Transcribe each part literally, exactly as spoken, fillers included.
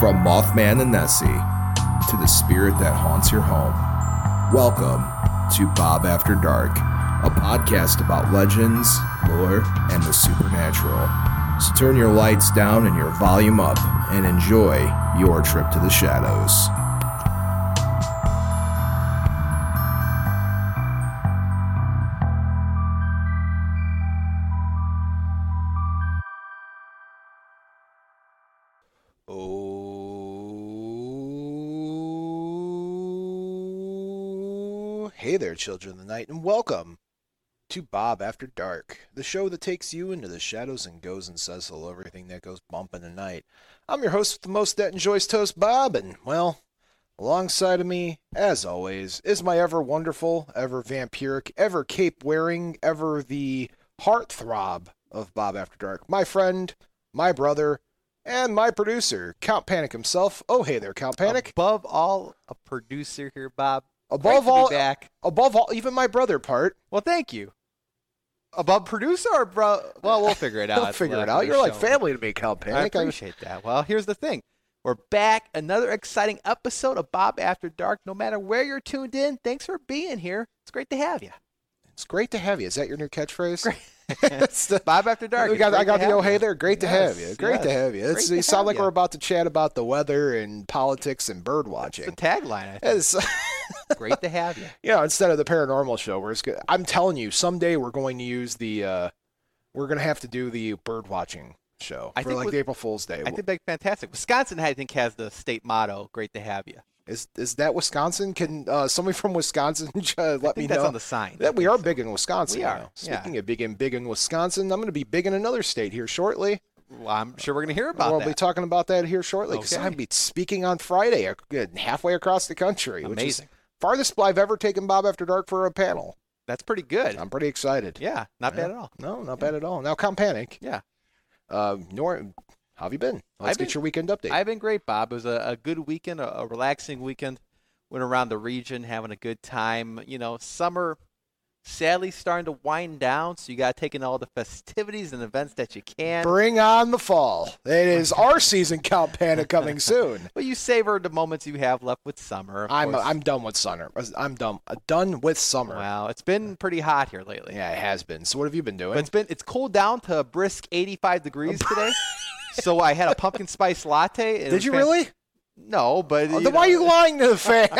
From Mothman and Nessie to the spirit that haunts your home, welcome to Bob After Dark, a podcast about legends, lore, and the supernatural. So turn your lights down and your volume up and enjoy your trip to the shadows. Hey there, children of the night, and welcome to Bob After Dark, the show that takes you into the shadows and goes and says hello everything that goes bump in the night. I'm your host with the most that enjoys toast, Bob, and, well, alongside of me, as always, is my ever wonderful, ever vampiric, ever cape-wearing, ever the heartthrob of Bob After Dark, my friend, my brother, and my producer, Count Panic himself. Oh, hey there, Count Panic. Above all, a producer here, Bob. Above Great to all, be back. above all, even my brother part. Well, thank you. Above producer or bro? Well, we'll figure it out. We'll figure it out. You're like family to me, Count Panic. I appreciate that. Well, here's the thing. We're back. Another exciting episode of Bob After Dark. No matter where you're tuned in, thanks for being here. It's great to have you. It's great to have you. Is that your new catchphrase? Great. the, Bob After Dark. We got, I got the oh, hey you. there. Great to yes, have you. Great yes. to have you. It's, Great you to sound have like you. we're about to chat about the weather and politics and bird watching. It's the tagline, I think. It's, Great to have you. you know, instead of the paranormal show, we're just, I'm telling you, someday we're going to use the, uh, we're going to have to do the bird watching show I for think like with, the April Fool's Day. I think that's fantastic. Wisconsin, I think, has the state motto, great to have you. Is is that Wisconsin? Can uh, somebody from Wisconsin uh, let I think me that's know? on the sign. That we are so. big in Wisconsin. We are. Now. Speaking yeah. of big and big in Wisconsin, I'm going to be big in another state here shortly. Well, I'm sure we're going to hear about we'll that. We'll be talking about that here shortly because Okay. I'll be speaking on Friday, uh, halfway across the country. Amazing. Which is farthest I've ever taken Bob After Dark for a panel. That's pretty good. I'm pretty excited. Yeah, not yeah. bad at all. No, not yeah. bad at all. Now, Count Panic. Yeah. Uh, Nor, how have you been? Let's I've get been, your weekend update. I've been great, Bob. It was a, a good weekend, a, a relaxing weekend. Went around the region having a good time. You know, summer sadly starting to wind down, so you got to take in all the festivities and events that you can. Bring on the fall. It is our season, Count Panic, coming soon. But you savor the moments you have left with summer. I'm course. I'm done with summer. I'm done done with summer. Wow, it's been pretty hot here lately. Yeah, it has been. So what have you been doing? But it's been it's cooled down to a brisk eighty-five degrees today. So I had a pumpkin spice latte. It Did you fan- really? No, but oh, you then know, why are you lying to the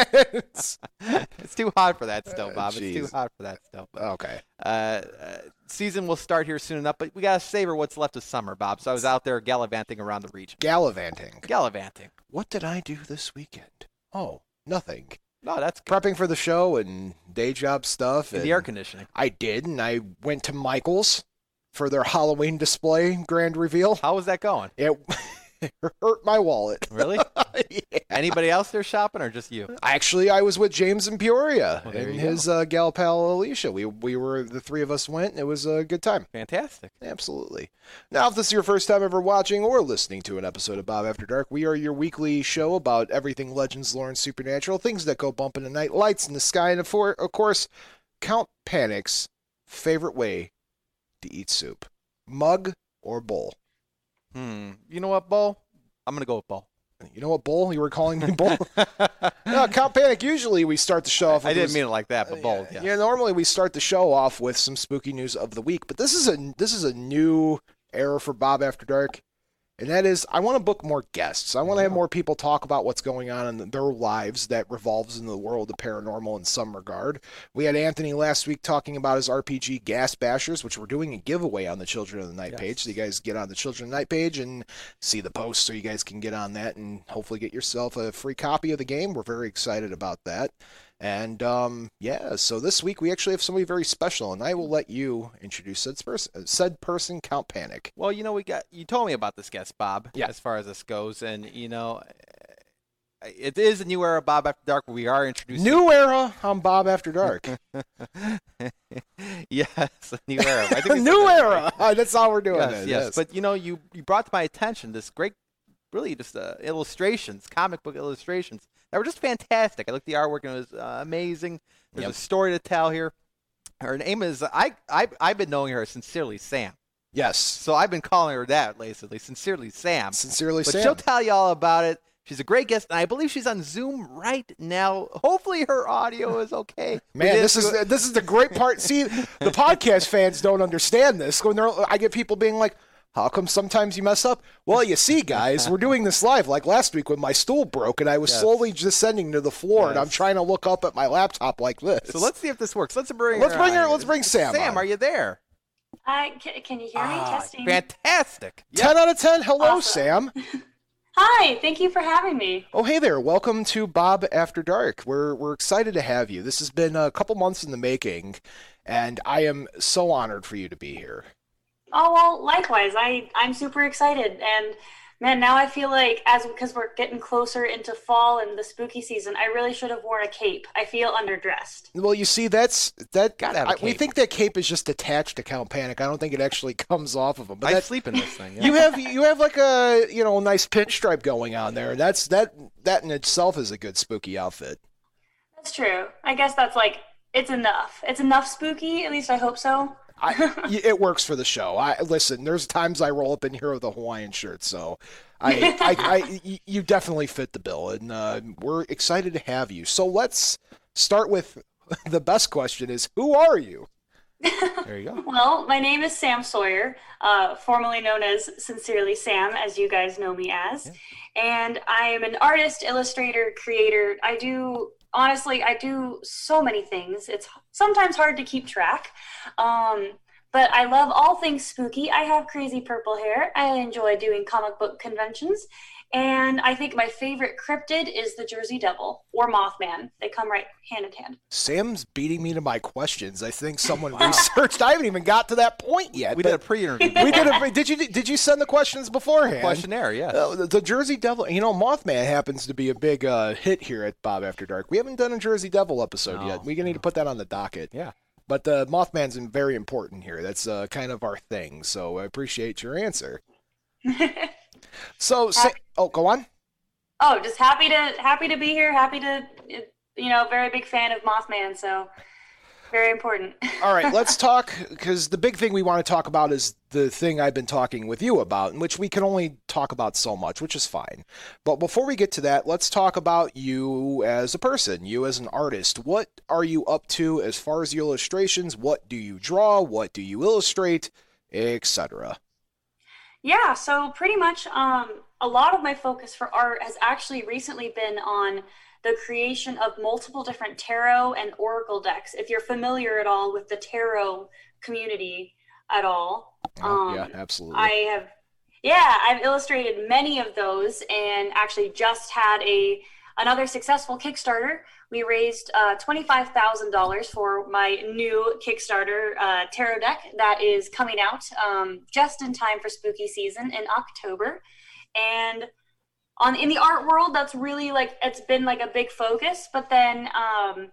fans? It's too hot for that still, Bob. Uh, it's too hot for that still. Okay. Uh, uh, season will start here soon enough, but we got to savor what's left of summer, Bob. So I was out there gallivanting around the region. Gallivanting. Gallivanting. What did I do this weekend? Oh, nothing. No, that's good. Prepping for the show and day job stuff. And and the air conditioning. I did, and I went to Michael's for their Halloween display grand reveal. How was that going? It hurt my wallet. Really? Yeah. Anybody else there shopping or just you? Actually, I was with James in Peoria Well, there and you his uh, gal pal Alicia. We we were the three of us went, and it was a good time. Fantastic. Absolutely. Now, if this is your first time ever watching or listening to an episode of Bob After Dark, we are your weekly show about everything legends, lore, and supernatural, things that go bump in the night, lights in the sky, and of, for, of course, Count Panic's favorite way to eat soup: mug or bowl. Hmm. You know what, Bo? I'm gonna go with Bo. You know what, bowl? You were calling me bowl? No, Count Panic, usually we start the show off with I didn't this, mean it like that, but bold. Yeah, Yes. yeah, normally we start the show off with some spooky news of the week, but this is a this is a new era for Bob After Dark, and that is I want to book more guests. I want to have more people talk about what's going on in their lives that revolves in the world of paranormal in some regard. We had Anthony last week talking about his R P G Gas Bashers, which we're doing a giveaway on the Children of the Night Yes. page, so you guys get on the Children of the Night page and see the post so you guys can get on that and hopefully get yourself a free copy of the game. We're very excited about that. And, um, yeah, so this week we actually have somebody very special, and I will let you introduce said person, said person Count Panic. Well, you know, we got you told me about this guest, Bob. Yeah. As far as this goes, and you know, it is a new era of Bob After Dark. Where we are introducing New era on Bob After Dark. Yes, a new era. I think we said New that, era. right? That's how we're doing Yes, it. yes. But you know, you you brought to my attention this great, really just uh, illustrations, comic book illustrations that were just fantastic. I looked at the artwork and it was uh, amazing. There's Yep. a story to tell here. Her name is I I I've been knowing her as Sincerely Sam. Yes. So I've been calling her that lately, Sincerely Sam. Sincerely But Sam. she'll tell you all about it. She's a great guest, and I believe she's on Zoom right now. Hopefully her audio is okay. Man, this is this is the great part. See, the podcast fans don't understand this. When they're, I get people being like, how come sometimes you mess up? Well, you see, guys, we're doing this live. Like last week when my stool broke and I was yes. slowly descending to the floor, yes. and I'm trying to look up at my laptop like this. So let's see if this works. Let's bring let's her bring her. on. Let's bring Sam. Sam, on. Are you there? Uh, can, can you hear me? Ah, Testing. Fantastic. Ten yep. out of ten. Hello, awesome. Sam. Hi. Thank you for having me. Oh, hey there. Welcome to Bob After Dark. We're we're excited to have you. This has been a couple months in the making, and I am so honored for you to be here. Oh, well, likewise. I, I'm super excited. And, man, now I feel like, as because we're getting closer into fall and the spooky season, I really should have worn a cape. I feel underdressed. Well, you see, that's that. Gotta have a I, cape. We think that cape is just attached to Count Panic. I don't think it actually comes off of him. But I that, sleep in this thing. Yeah. You have you have like a you know nice pinstripe going on there. That's that that in itself is a good spooky outfit. That's true. I guess that's like it's enough. It's enough spooky. At least I hope so. I, it works for the show. I listen. There's times I roll up in here with a Hawaiian shirt, so I, I, I you definitely fit the bill, and uh, we're excited to have you. So let's start with the best question: is who are you? There you go. Well, my name is Sam Sawyer, uh, formerly known as Sincerely Sam, as you guys know me as, yeah. and I am an artist, illustrator, creator. I do. Honestly, I do so many things. It's sometimes hard to keep track. Um, but I love all things spooky. I have crazy purple hair. I enjoy doing comic book conventions. And I think my favorite cryptid is the Jersey Devil or Mothman. They come right hand in hand. Sam's beating me to my questions. I think someone researched. I haven't even got to that point yet. We did a pre-interview. We did a. Did you did you send the questions beforehand? Questionnaire, yes. Uh, the, the Jersey Devil. You know, Mothman happens to be a big uh, hit here at Bob After Dark. We haven't done a Jersey Devil episode no, yet. We're gonna need to put that on the docket. Yeah. But uh, Mothman's very important here. That's uh, kind of our thing. So I appreciate your answer. so, say, oh, go on. Oh, just happy to happy to be here. Happy to, you know, very big fan of Mothman. So very important. All right, let's talk, because the big thing we want to talk about is the thing I've been talking with you about, in which we can only talk about so much, which is fine. But before we get to that, let's talk about you as a person, you as an artist. What are you up to as far as your illustrations? What do you draw? What do you illustrate, et cetera? Yeah, so pretty much um, a lot of my focus for art has actually recently been on the creation of multiple different tarot and oracle decks. If you're familiar at all with the tarot community at all. Oh, um, yeah, absolutely. I have, yeah, I've illustrated many of those and actually just had a another successful Kickstarter. We raised uh, twenty-five thousand dollars for my new Kickstarter uh, tarot deck that is coming out um, just in time for spooky season in October. And on in the art world, that's really like, it's been like a big focus. But then um,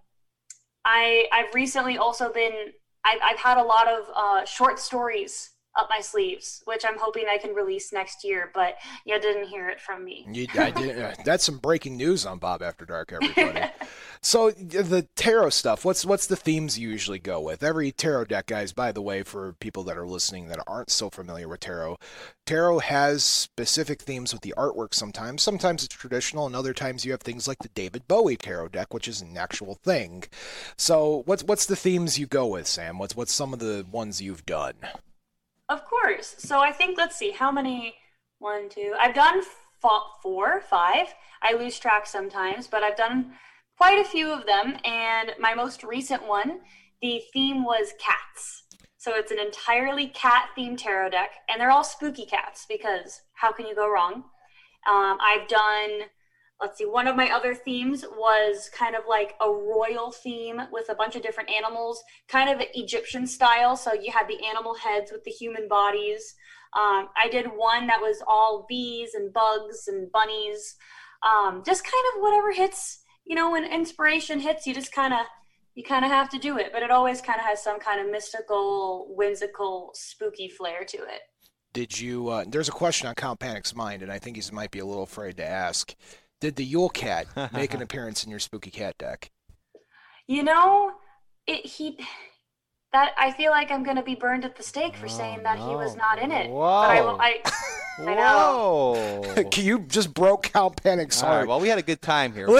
I, I've recently also been, I've, I've had a lot of uh, short stories up my sleeves, which I'm hoping I can release next year, but you didn't hear it from me. You, I didn't, uh, that's some breaking news on Bob After Dark, everybody. So the tarot stuff, what's what's the themes you usually go with? Every tarot deck, guys, by the way, for people that are listening that aren't so familiar with tarot, tarot has specific themes with the artwork sometimes. Sometimes it's traditional, and other times you have things like the David Bowie tarot deck, which is an actual thing. So what's what's the themes you go with, Sam? What's what's some of the ones you've done? Of course. So I think, let's see, how many? One, two. I've done four, five. I lose track sometimes, but I've done quite a few of them. And my most recent one, the theme was cats. So it's an entirely cat-themed tarot deck, and they're all spooky cats because how can you go wrong? Um, I've done, let's see, one of my other themes was kind of like a royal theme with a bunch of different animals, kind of Egyptian style. So you had the animal heads with the human bodies. Um, I did one that was all bees and bugs and bunnies, um, just kind of whatever hits, you know, when inspiration hits, you just kind of, you kind of have to do it. But it always kind of has some kind of mystical, whimsical, spooky flair to it. Did you, uh, there's a question on Count Panic's mind, and I think he might be a little afraid to ask. Did the Yule Cat make an appearance in your spooky cat deck? You know, it, he, that I feel like I'm going to be burned at the stake for oh, saying that no. he was not in it. Whoa. But I, I I know. Whoa. You just broke Count Panic's All right, heart. well, we had a good time here.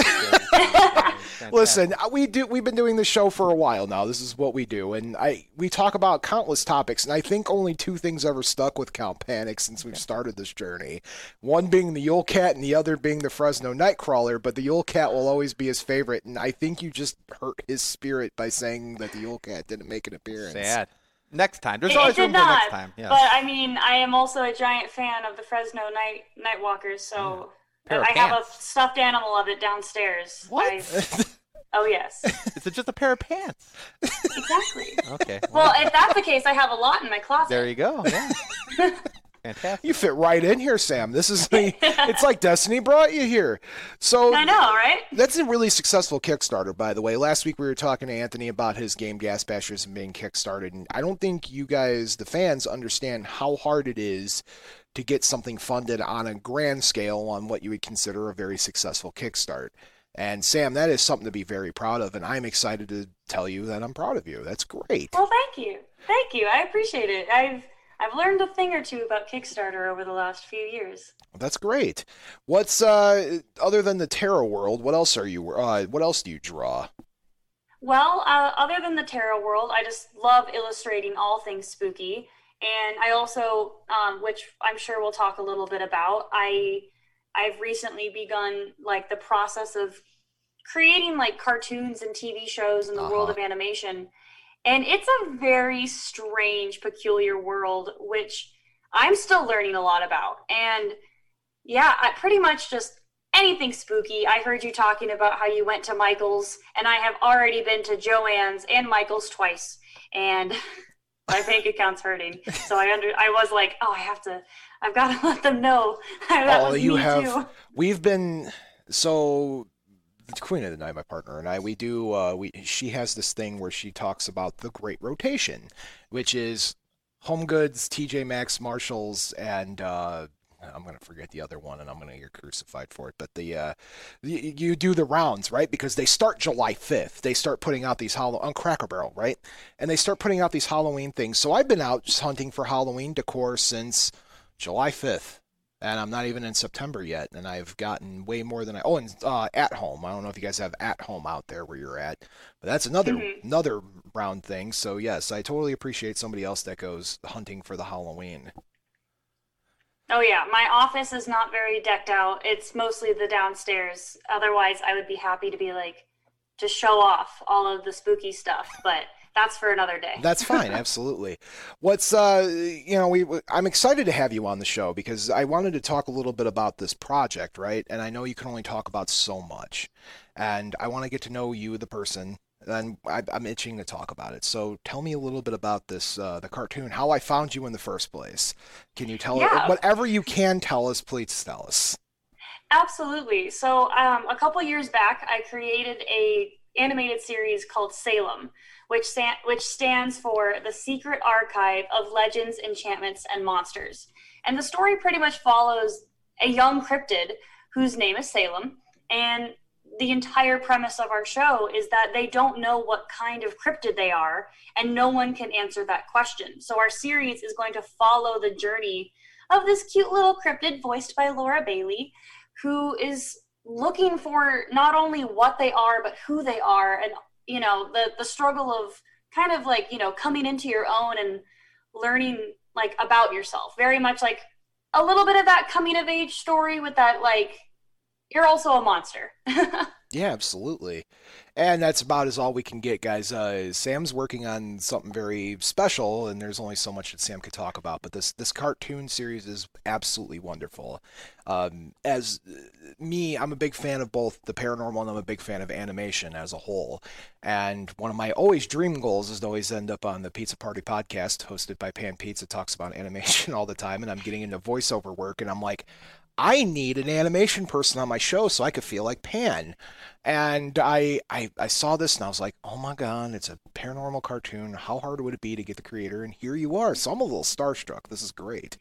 Listen, we do. We've been doing this show for a while now. This is what we do, and I we talk about countless topics, and I think only two things ever stuck with Count Panic since we've started this journey. One being the Yule Cat, and the other being the Fresno Nightcrawler. But the Yule Cat will always be his favorite, and I think you just hurt his spirit by saying that the Yule Cat didn't make an appearance. Sad. Next time. There's It, always it room did for not, next time. Yes. but I mean, I am also a giant fan of the Fresno Night Nightwalkers, so Pair of I have a pants. stuffed animal of it downstairs. What? I- oh yes, Is it just a pair of pants? exactly. Okay. Well, if that's the case, I have a lot in my closet. There you go. Yeah. Fantastic. You fit right in here, Sam. This is the, it's like Destiny brought you here. So I know, right? that's a really successful Kickstarter, by the way. Last week we were talking to Anthony about his game Gas Bashers and being kickstarted, and I don't think you guys, the fans, understand how hard it is to get something funded on a grand scale on what you would consider a very successful Kickstart. And Sam, that is something to be very proud of, and I'm excited to tell you that I'm proud of you. That's great. Well, thank you, thank you. I appreciate it. I've I've learned a thing or two about Kickstarter over the last few years. That's great. What's uh other than the tarot world? What else are you? Uh, what else do you draw? Well, uh, other than the tarot world, I just love illustrating all things spooky. And I also, um, which I'm sure we'll talk a little bit about, I, I've recently begun like the process of creating like cartoons and T V shows in the Uh-huh. world of animation. And it's a very strange, peculiar world, which I'm still learning a lot about. And yeah, I pretty much just anything spooky. I heard you talking about how you went to Michael's, and I have already been to Joann's and Michael's twice, and my bank account's hurting. So I under I was like, oh, I have to, I've got to let them know. That Oh, was you me have. too. We've been so. The Queen of the Night, my partner, and I, we do. Uh, we she has this thing where she talks about the Great Rotation, which is Home Goods, T J Maxx, Marshalls, and uh, I'm gonna forget the other one, and I'm gonna get crucified for it. But the uh, you, you do the rounds, right? Because they start July fifth. They start putting out these Hall on Cracker Barrel, right? And they start putting out these Halloween things. So I've been out just hunting for Halloween decor since July fifth. And I'm not even in September yet, and I've gotten way more than I. Oh, and uh, At Home. I don't know if you guys have At Home out there where you're at, but that's another Mhm. another round thing. So yes, I totally appreciate somebody else that goes hunting for the Halloween. Oh yeah, my office is not very decked out. It's mostly the downstairs. Otherwise, I would be happy to be like, to show off all of the spooky stuff. But that's for another day. That's fine, absolutely. What's uh, you know, we I'm excited to have you on the show because I wanted to talk a little bit about this project, right? And I know you can only talk about so much, and I want to get to know you, the person. And I, I'm itching to talk about it. So tell me a little bit about this, uh, the cartoon, how I found you in the first place. Can you tell Yeah. whatever you can tell us? Please tell us. Absolutely. So um, a couple years back, I created a animated series called Salem, which sta- which stands for the Secret Archive of Legends, Enchantments, and Monsters. And the story pretty much follows a young cryptid whose name is Salem, and the entire premise of our show is that they don't know what kind of cryptid they are, and no one can answer that question. So our series is going to follow the journey of this cute little cryptid voiced by Laura Bailey, who is looking for not only what they are, but who they are, and, you know, the, the struggle of kind of like, you know, coming into your own and learning, like, about yourself. Very much like a little bit of that coming of age story with that, like, you're also a monster. Yeah, absolutely. And that's about as all we can get, guys. Uh, Sam's working on something very special, and there's only so much that Sam could talk about. But this this cartoon series is absolutely wonderful. Um, as uh, me, I'm a big fan of both the paranormal and I'm a big fan of animation as a whole. And one of my always dream goals is to always end up on the Pizza Party podcast, hosted by Pan Pizza, talks about animation all the time. And I'm getting into voiceover work, and I'm like, I need an animation person on my show so I could feel like Pan. And I, I I saw this and I was like, oh my God, it's a paranormal cartoon. How hard would it be to get the creator? And here you are. So I'm a little starstruck. This is great.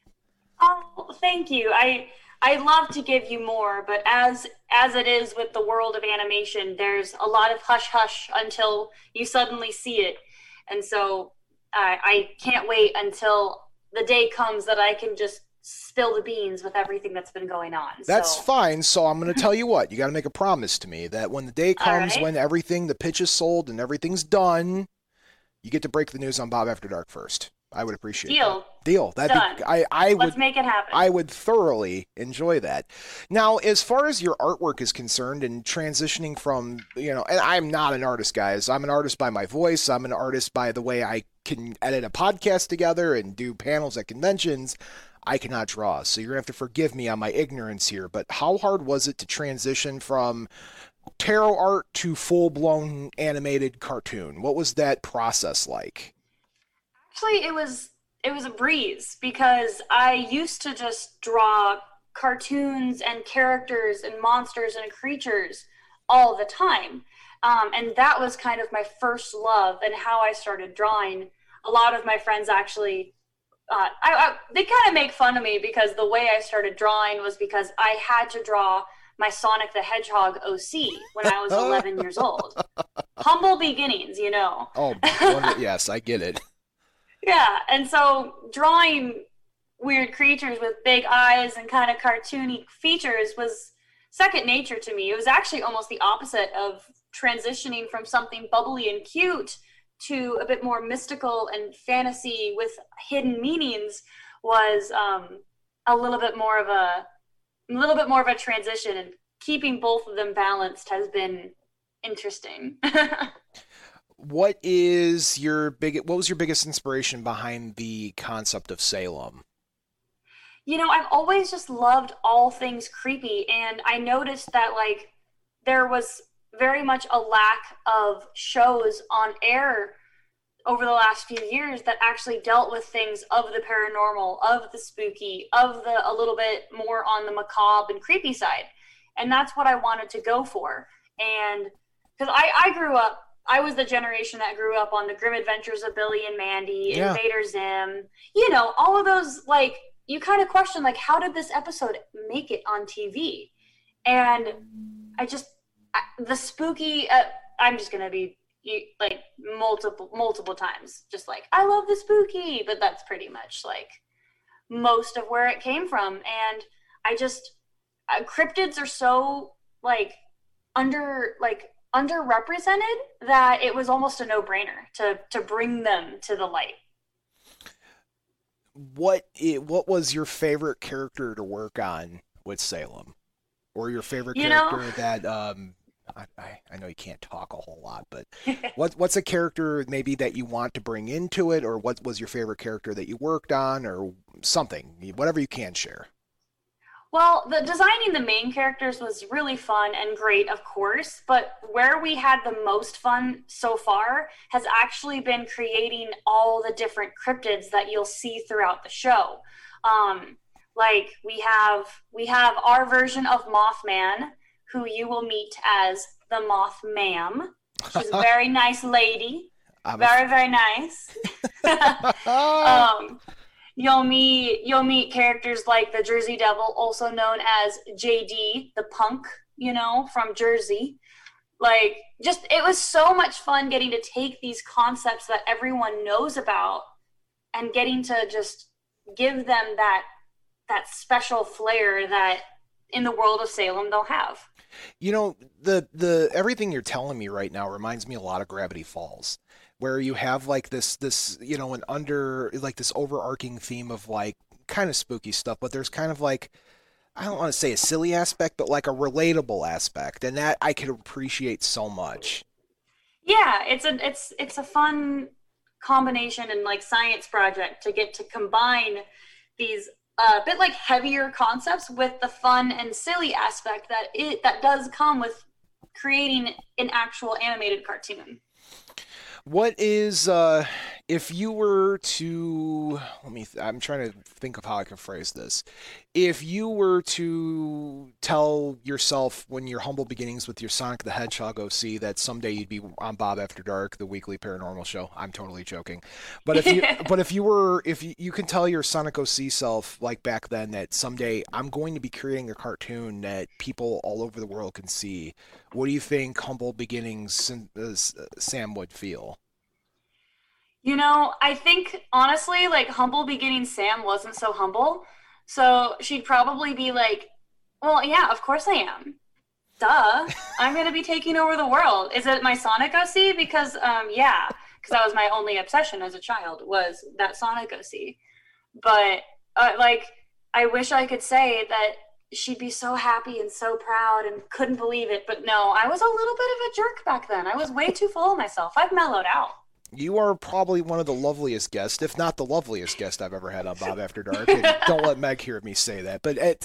Oh, thank you. I I love to give you more, but as as it is with the world of animation, there's a lot of hush hush until you suddenly see it. And so I I can't wait until the day comes that I can just spill the beans with everything that's been going on. That's so. fine. So I'm going to tell you what, you got to make a promise to me that when the day comes, right. when everything, the pitch is sold and everything's done, you get to break the news on Bob After Dark first. I would appreciate Deal. that. Deal. That'd Done. be, I, I would, Let's make it happen. I would thoroughly enjoy that. Now, as far as your artwork is concerned and transitioning from, you know, and I'm not an artist, guys. I'm an artist by my voice. I'm an artist by the way I can edit a podcast together and do panels at conventions. I cannot draw, so you're going to have to forgive me on my ignorance here, but how hard was it to transition from tarot art to full-blown animated cartoon? What was that process like? Actually, it was it was a breeze because I used to just draw cartoons and characters and monsters and creatures all the time. Um, and that was kind of my first love and how I started drawing. A lot of my friends actually Uh, I, I, they kind of make fun of me because the way I started drawing was because I had to draw my Sonic the Hedgehog O C when I was eleven years old. Humble beginnings, you know. Oh, wonder, yes, I get it. Yeah, and so drawing weird creatures with big eyes and kind of cartoony features was second nature to me. It was actually almost the opposite of transitioning from something bubbly and cute to a bit more mystical and fantasy with hidden meanings was um, a little bit more of a, a little bit more of a transition, and keeping both of them balanced has been interesting. What is your big? What was your biggest inspiration behind the concept of Salem? You know, I've always just loved all things creepy, and I noticed that like there was very much a lack of shows on air over the last few years that actually dealt with things of the paranormal, of the spooky, of the a little bit more on the macabre and creepy side. And that's what I wanted to go for. And because I, I grew up, I was the generation that grew up on the Grim Adventures of Billy and Mandy, Yeah. Invader Zim, you know, all of those, like, you kind of question, like, how did this episode make it on T V? And I just, the spooky, uh, I'm just going to be like multiple, multiple times, just like, I love the spooky, but that's pretty much like most of where it came from. And I just, uh, cryptids are so like under, like underrepresented that it was almost a no brainer to, to bring them to the light. What, it, what was your favorite character to work on with Salem? Or your favorite You character know- that, um, I, I, I know you can't talk a whole lot, but what what's a character maybe that you want to bring into it, or what was your favorite character that you worked on, or something, whatever you can share? Well, the designing the main characters was really fun and great, of course, but where we had the most fun so far has actually been creating all the different cryptids that you'll see throughout the show. Um, like we have we have our version of Mothman, who you will meet as the Mothmam. She's a very nice lady. I'm Very, very nice. um, you'll meet you'll meet characters like the Jersey Devil, also known as J D, the punk, you know, from Jersey. Like, just, it was so much fun getting to take these concepts that everyone knows about and getting to just give them that that special flair that in the world of Salem they'll have. You know, the the everything you're telling me right now reminds me a lot of Gravity Falls, where you have like this this you know an under like this overarching theme of like kind of spooky stuff, but there's kind of like, I don't want to say a silly aspect, but like a relatable aspect, and that I could appreciate so much. Yeah, it's a it's it's a fun combination and like science project to get to combine these a uh, bit like heavier concepts with the fun and silly aspect that it that does come with creating an actual animated cartoon. What is, uh, if you were to, let me, th- I'm trying to think of how I can phrase this. If you were to tell yourself when your humble beginnings with your Sonic the Hedgehog O C that someday you'd be on Bob After Dark, the weekly paranormal show, I'm totally joking. But if you, but if you were, if you, you can tell your Sonic O C self, like back then, that someday I'm going to be creating a cartoon that people all over the world can see, what do you think humble beginnings uh, Sam would feel? You know, I think honestly, like humble beginning Sam wasn't so humble. So she'd probably be like, well, yeah, of course I am. Duh. I'm going to be taking over the world. Is it my Sonic O C? Because, um, yeah, because that was my only obsession as a child was that Sonic O C. But, uh, like, I wish I could say that she'd be so happy and so proud and couldn't believe it. But no, I was a little bit of a jerk back then. I was way too full of myself. I've mellowed out. You are probably one of the loveliest guests, if not the loveliest guest I've ever had on Bob After Dark. And don't let Meg hear me say that. But it,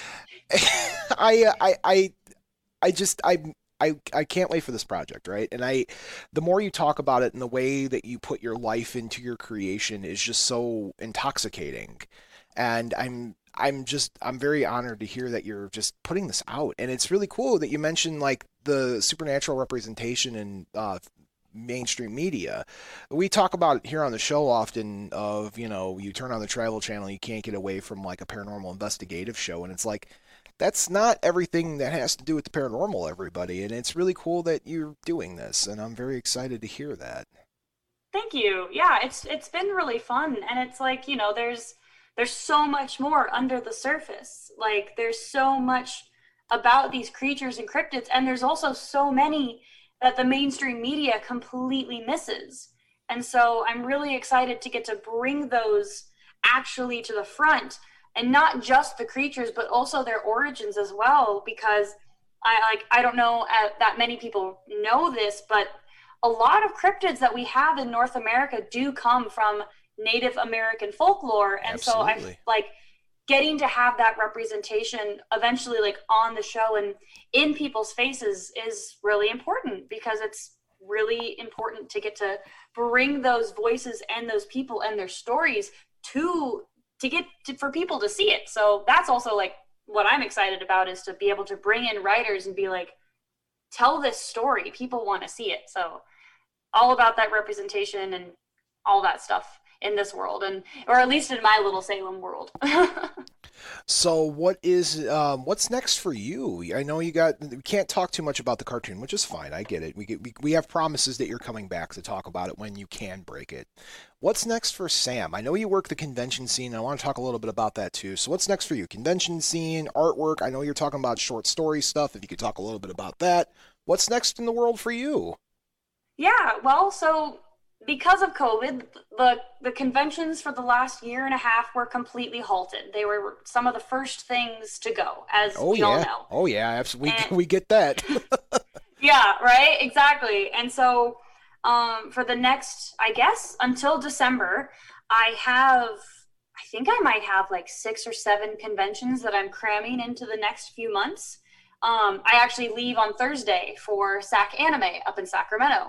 I, I, I, I just, I, I, I can't wait for this project, right? And I, the more you talk about it and the way that you put your life into your creation is just so intoxicating. And I'm, I'm just, I'm very honored to hear that you're just putting this out. And it's really cool that you mentioned like the supernatural representation in uh, mainstream media. We talk about it here on the show often of, you know, you turn on the Travel Channel, you can't get away from like a paranormal investigative show. And it's like, that's not everything that has to do with the paranormal, everybody. And it's really cool that you're doing this. And I'm very excited to hear that. Thank you. Yeah, it's it's been really fun. And it's like, you know, there's there's so much more under the surface. Like there's so much about these creatures and cryptids. And there's also so many that the mainstream media completely misses. And so I'm really excited to get to bring those actually to the front, and not just the creatures, but also their origins as well, because I like I don't know uh, that many people know this, but a lot of cryptids that we have in North America do come from Native American folklore. And Absolutely. so I like getting to have that representation eventually like on the show and in people's faces is really important, because it's really important to get to bring those voices and those people and their stories to to get to, for people to see it. So that's also like what I'm excited about, is to be able to bring in writers and be like, tell this story, people want to see it. So all about that representation and all that stuff in this world, and or at least in my little Salem world. So what is um, what's next for you? I know you got, we can't talk too much about the cartoon, which is fine. I get it. We get, we, we have promises that you're coming back to talk about it when you can break it. What's next for Sam? I know you work the convention scene. And I want to talk a little bit about that too. So what's next for you? Convention scene, artwork. I know you're talking about short story stuff. If you could talk a little bit about that. What's next in the world for you? Yeah, well, so because of COVID, the the conventions for the last year and a half were completely halted. They were some of the first things to go, as oh, we yeah. all know. Oh yeah, absolutely. And, we, we get that. Yeah, right? Exactly. And so um, for the next, I guess, until December, I have, I think I might have like six or seven conventions that I'm cramming into the next few months. Um, I actually leave on Thursday for S A C Anime up in Sacramento.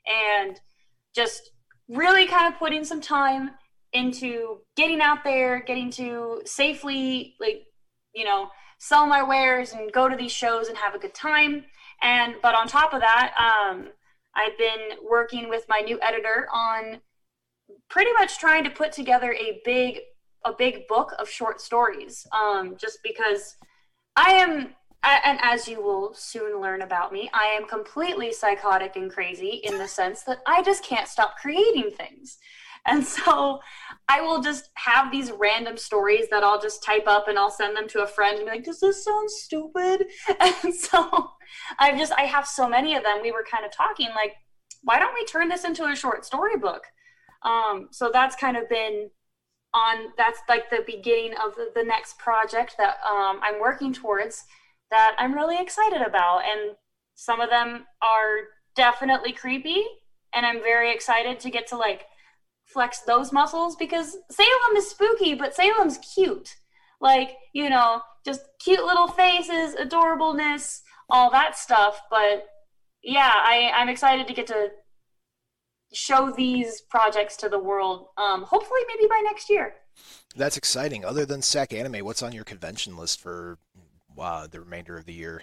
And just really kind of putting some time into getting out there, getting to safely, like, you know, sell my wares and go to these shows and have a good time. And, but on top of that, um, I've been working with my new editor on pretty much trying to put together a big, a big book of short stories. Um, just because I am, and as you will soon learn about me, I am completely psychotic and crazy in the sense that I just can't stop creating things. And so I will just have these random stories that I'll just type up and I'll send them to a friend and be like, does this sound stupid? And so I've just, I have so many of them. We were kind of talking like, why don't we turn this into a short story book? Um, so that's kind of been on, that's like the beginning of the, the next project that um, I'm working towards, that I'm really excited about. And some of them are definitely creepy, and I'm very excited to get to like flex those muscles, because Salem is spooky, but Salem's cute. Like, you know, just cute little faces, adorableness, all that stuff. But yeah, I, I'm excited to get to show these projects to the world, um, hopefully maybe by next year. That's exciting. Other than S A C Anime, what's on your convention list for uh, the remainder of the year?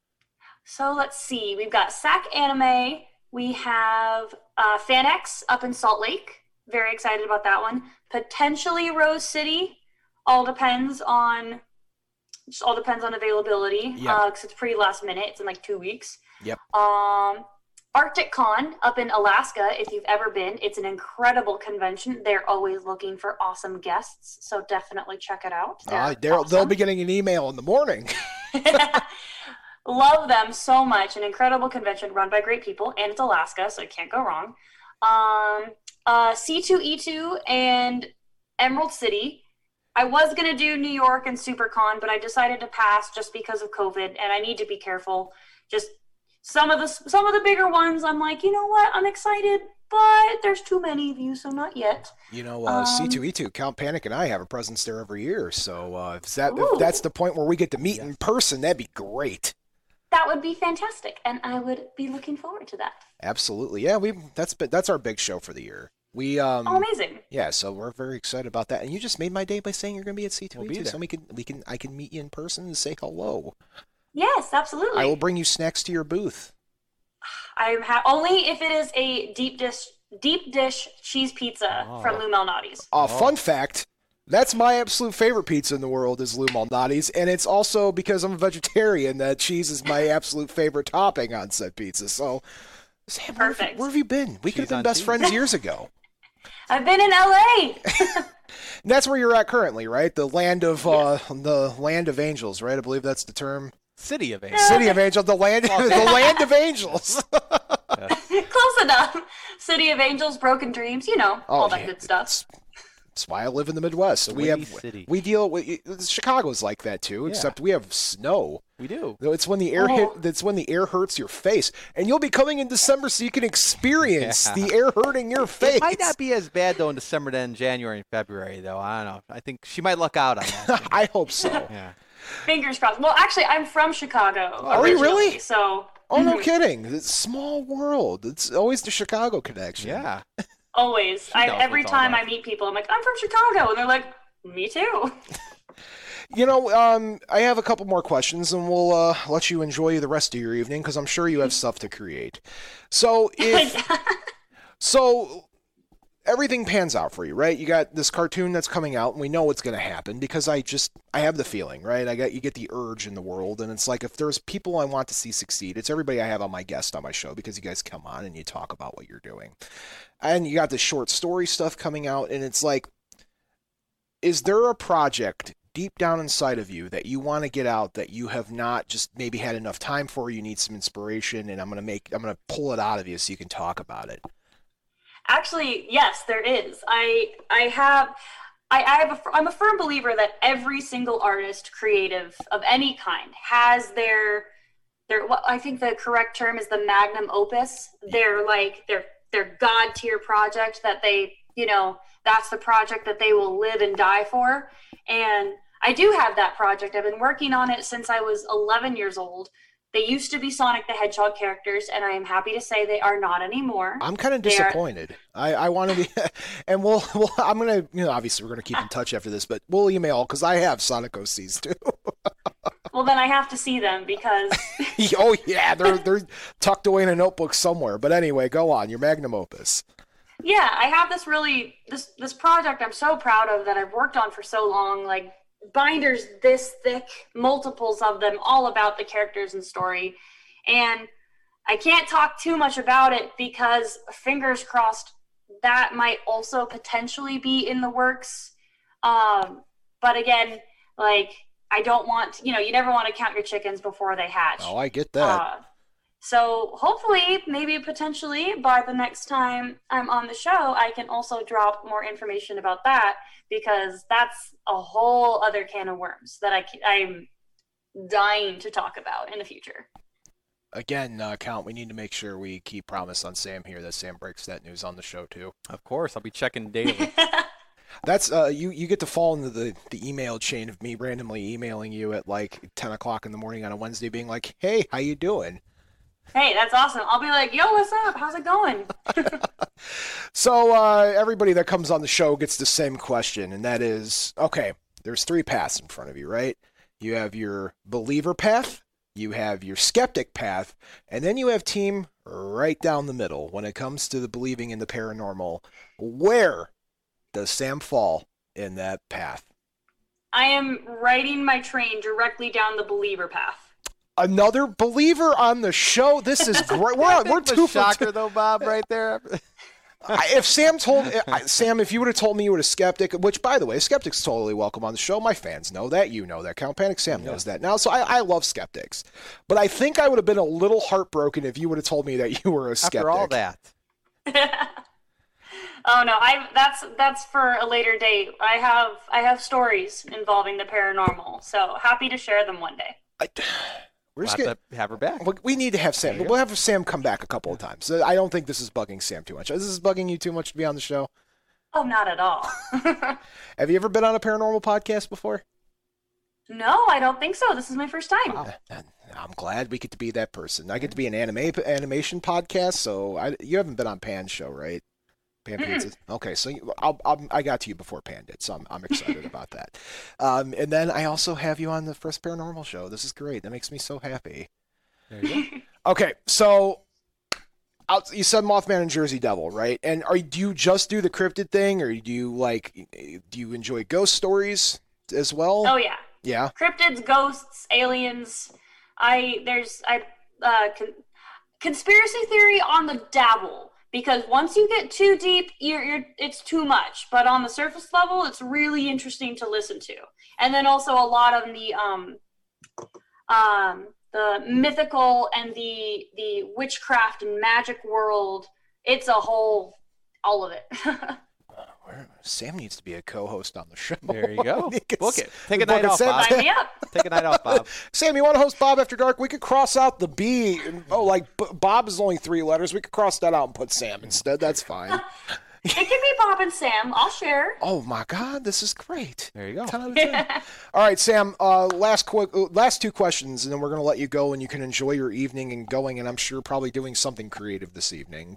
So let's see. We've got S A C Anime. We have uh, FanX up in Salt Lake. Very excited about that one. Potentially Rose City. All depends on just all depends on availability. Yeah. Uh, 'cause it's pretty last minute. It's in like two weeks. Yep. Um, Arctic Con up in Alaska, if you've ever been. It's an incredible convention. They're always looking for awesome guests, so definitely check it out. Uh, awesome. They'll be getting an email in the morning. Love them so much. An incredible convention run by great people, and it's Alaska, so it can't go wrong. Um, uh, C two E two and Emerald City. I was going to do New York and SuperCon, but I decided to pass just because of COVID, and I need to be careful. Just some of the some of the bigger ones, I'm like, you know what? I'm excited, but there's too many of you, so not yet. You know, uh, um, C two E two, Count Panic and I have a presence there every year, so uh, if, that, if that's the point where we get to meet in person, that'd be great. That would be fantastic, and I would be looking forward to that. Absolutely, yeah. We that's that's our big show for the year. We um. Oh, amazing! Yeah, so we're very excited about that. And you just made my day by saying you're going to be at C two E two, we'll so we can we can I can meet you in person and say hello. Yes, absolutely. I will bring you snacks to your booth. I'm ha- only if it is a deep dish deep dish cheese pizza oh. from Lou Malnati's. Uh, oh. Fun fact. That's my absolute favorite pizza in the world is Lou Malnati's, and it's also because I'm a vegetarian that cheese is my absolute favorite topping on said pizza. So, Sam, where have, where have you been? We could have been best cheese. friends years ago. I've been in L A That's where you're at currently, right? The land of uh, the land of angels, right? I believe that's the term. City of Angels. City of Angels. The land. the land of angels. Close enough. City of Angels, broken dreams. You know, oh, all that yeah. good stuff. That's why I live in the Midwest. The we have city. we deal with Chicago's like that too, except yeah. we have snow. We do. It's when the air oh. hit. That's when the air hurts your face, and you'll be coming in December so you can experience yeah. the air hurting your face. It might not be as bad though in December than January and February though. I don't know. I think she might luck out on that. I hope so. Yeah. Fingers crossed. Well, actually, I'm from Chicago. Are you really? So. Oh no, kidding! It's a small world. It's always the Chicago connection. Yeah. Always. I, every time I meet people, I'm like, I'm from Chicago. And they're like, me too. You know, um, I have a couple more questions, and we'll uh, let you enjoy the rest of your evening, because I'm sure you have stuff to create. So, if... so, everything pans out for you, right? You got this cartoon that's coming out, and we know what's going to happen, because I just, I have the feeling, right? I got, you get the urge in the world, and it's like, if there's people I want to see succeed, it's everybody I have on my guest on my show, because you guys come on and you talk about what you're doing. And you got the short story stuff coming out, and it's like, is there a project deep down inside of you that you want to get out that you have not just maybe had enough time for, you need some inspiration, and I'm going to make, I'm going to pull it out of you so you can talk about it? Actually, yes, there is. I I have I, I have a, I'm a firm believer that every single artist, creative of any kind, has their their what I think the correct term is the magnum opus. They're like their their god tier project that they, you know, that's the project that they will live and die for. And I do have that project. I've been working on it since I was eleven years old. They used to be Sonic the Hedgehog characters, and I am happy to say they are not anymore. I'm kind of disappointed. I, I want to be, and we'll, we'll I'm going to, you know, obviously we're going to keep in touch after this, but we'll email, because I have Sonic O Cs too. Well, then I have to see them, because... Oh, yeah, they're, they're tucked away in a notebook somewhere. But anyway, go on, your magnum opus. Yeah, I have this really, this, this project I'm so proud of that I've worked on for so long, like, binders this thick, multiples of them, all about the characters and story. And I can't talk too much about it because, fingers crossed, that might also potentially be in the works. Um, but again, like, I don't want, you know, you never want to count your chickens before they hatch. Oh, I get that. Uh, so hopefully, maybe potentially, by the next time I'm on the show, I can also drop more information about that, because that's a whole other can of worms that I, I'm dying to talk about in the future. Again, uh, Count, we need to make sure we keep promise on Sam here that Sam breaks that news on the show too. Of course, I'll be checking daily. That's uh, you. You get to fall into the, the email chain of me randomly emailing you at like ten o'clock in the morning on a Wednesday, being like, "Hey, how you doing?" Hey, that's awesome. I'll be like, yo, what's up? How's it going? So uh, everybody that comes on the show gets the same question, and that is, okay, there's three paths in front of you, right? You have your believer path, you have your skeptic path, and then you have team right down the middle when it comes to the believing in the paranormal. Where does Sam fall in that path? I am riding my train directly down the believer path. Another believer on the show. This is great. We're on, we're two for shocker two. though, Bob, right there. I, if Sam told I, Sam, if you would have told me you were a skeptic, which by the way, skeptics totally welcome on the show. My fans know that, you know that. Count Panic Sam knows that now. So I, I love skeptics, but I think I would have been a little heartbroken if you would have told me that you were a skeptic. After all that. Oh no, I that's that's for a later date. I have I have stories involving the paranormal, so happy to share them one day. I, we're just We'll gonna have to have her back. we- we need to have Sam. We'll have Sam come back a couple of times. I don't think this is bugging Sam too much. Is this bugging you too much to be on the show? Oh, not at all. Have you ever been on a paranormal podcast before? No, I don't think so. This is my first time. Uh, I'm glad we get to be that person. I get to be an anime animation podcast, so I, you haven't been on Pan's show, right? Pan Pizza. Okay, so you, I'll, I'll, I got to you before Pan did, so I'm, I'm excited about that. Um, and then I also have you on the first paranormal show. This is great. That makes me so happy. There you go. Okay, so out, you said Mothman and Jersey Devil, right? And are do you just do the cryptid thing, or do you like do you enjoy ghost stories as well? Oh yeah, Yeah. cryptids, ghosts, aliens. I there's I uh, con- conspiracy theory on the dabble. Because once you get too deep, you're, you're, it's too much. But on the surface level, it's really interesting to listen to. And then also a lot of the um, um, the mythical and the the witchcraft and magic world. It's a whole, all of it. Where- Sam needs to be a co-host on the show. There you go. He can Book s- it. Take a book night it, off, Sam. Bob. Sign me up. Take a night off, Bob. Sam, you want to host Bob After Dark? We could cross out the B. And, oh, like B- Bob is only three letters. We could cross that out and put Sam instead. That's fine. It can be Bob and Sam. I'll share. Oh my God, this is great. There you go. ten out of ten. All right, Sam. Uh, last quick, uh, last two questions, and then we're gonna let you go, and you can enjoy your evening and going. And I'm sure probably doing something creative this evening.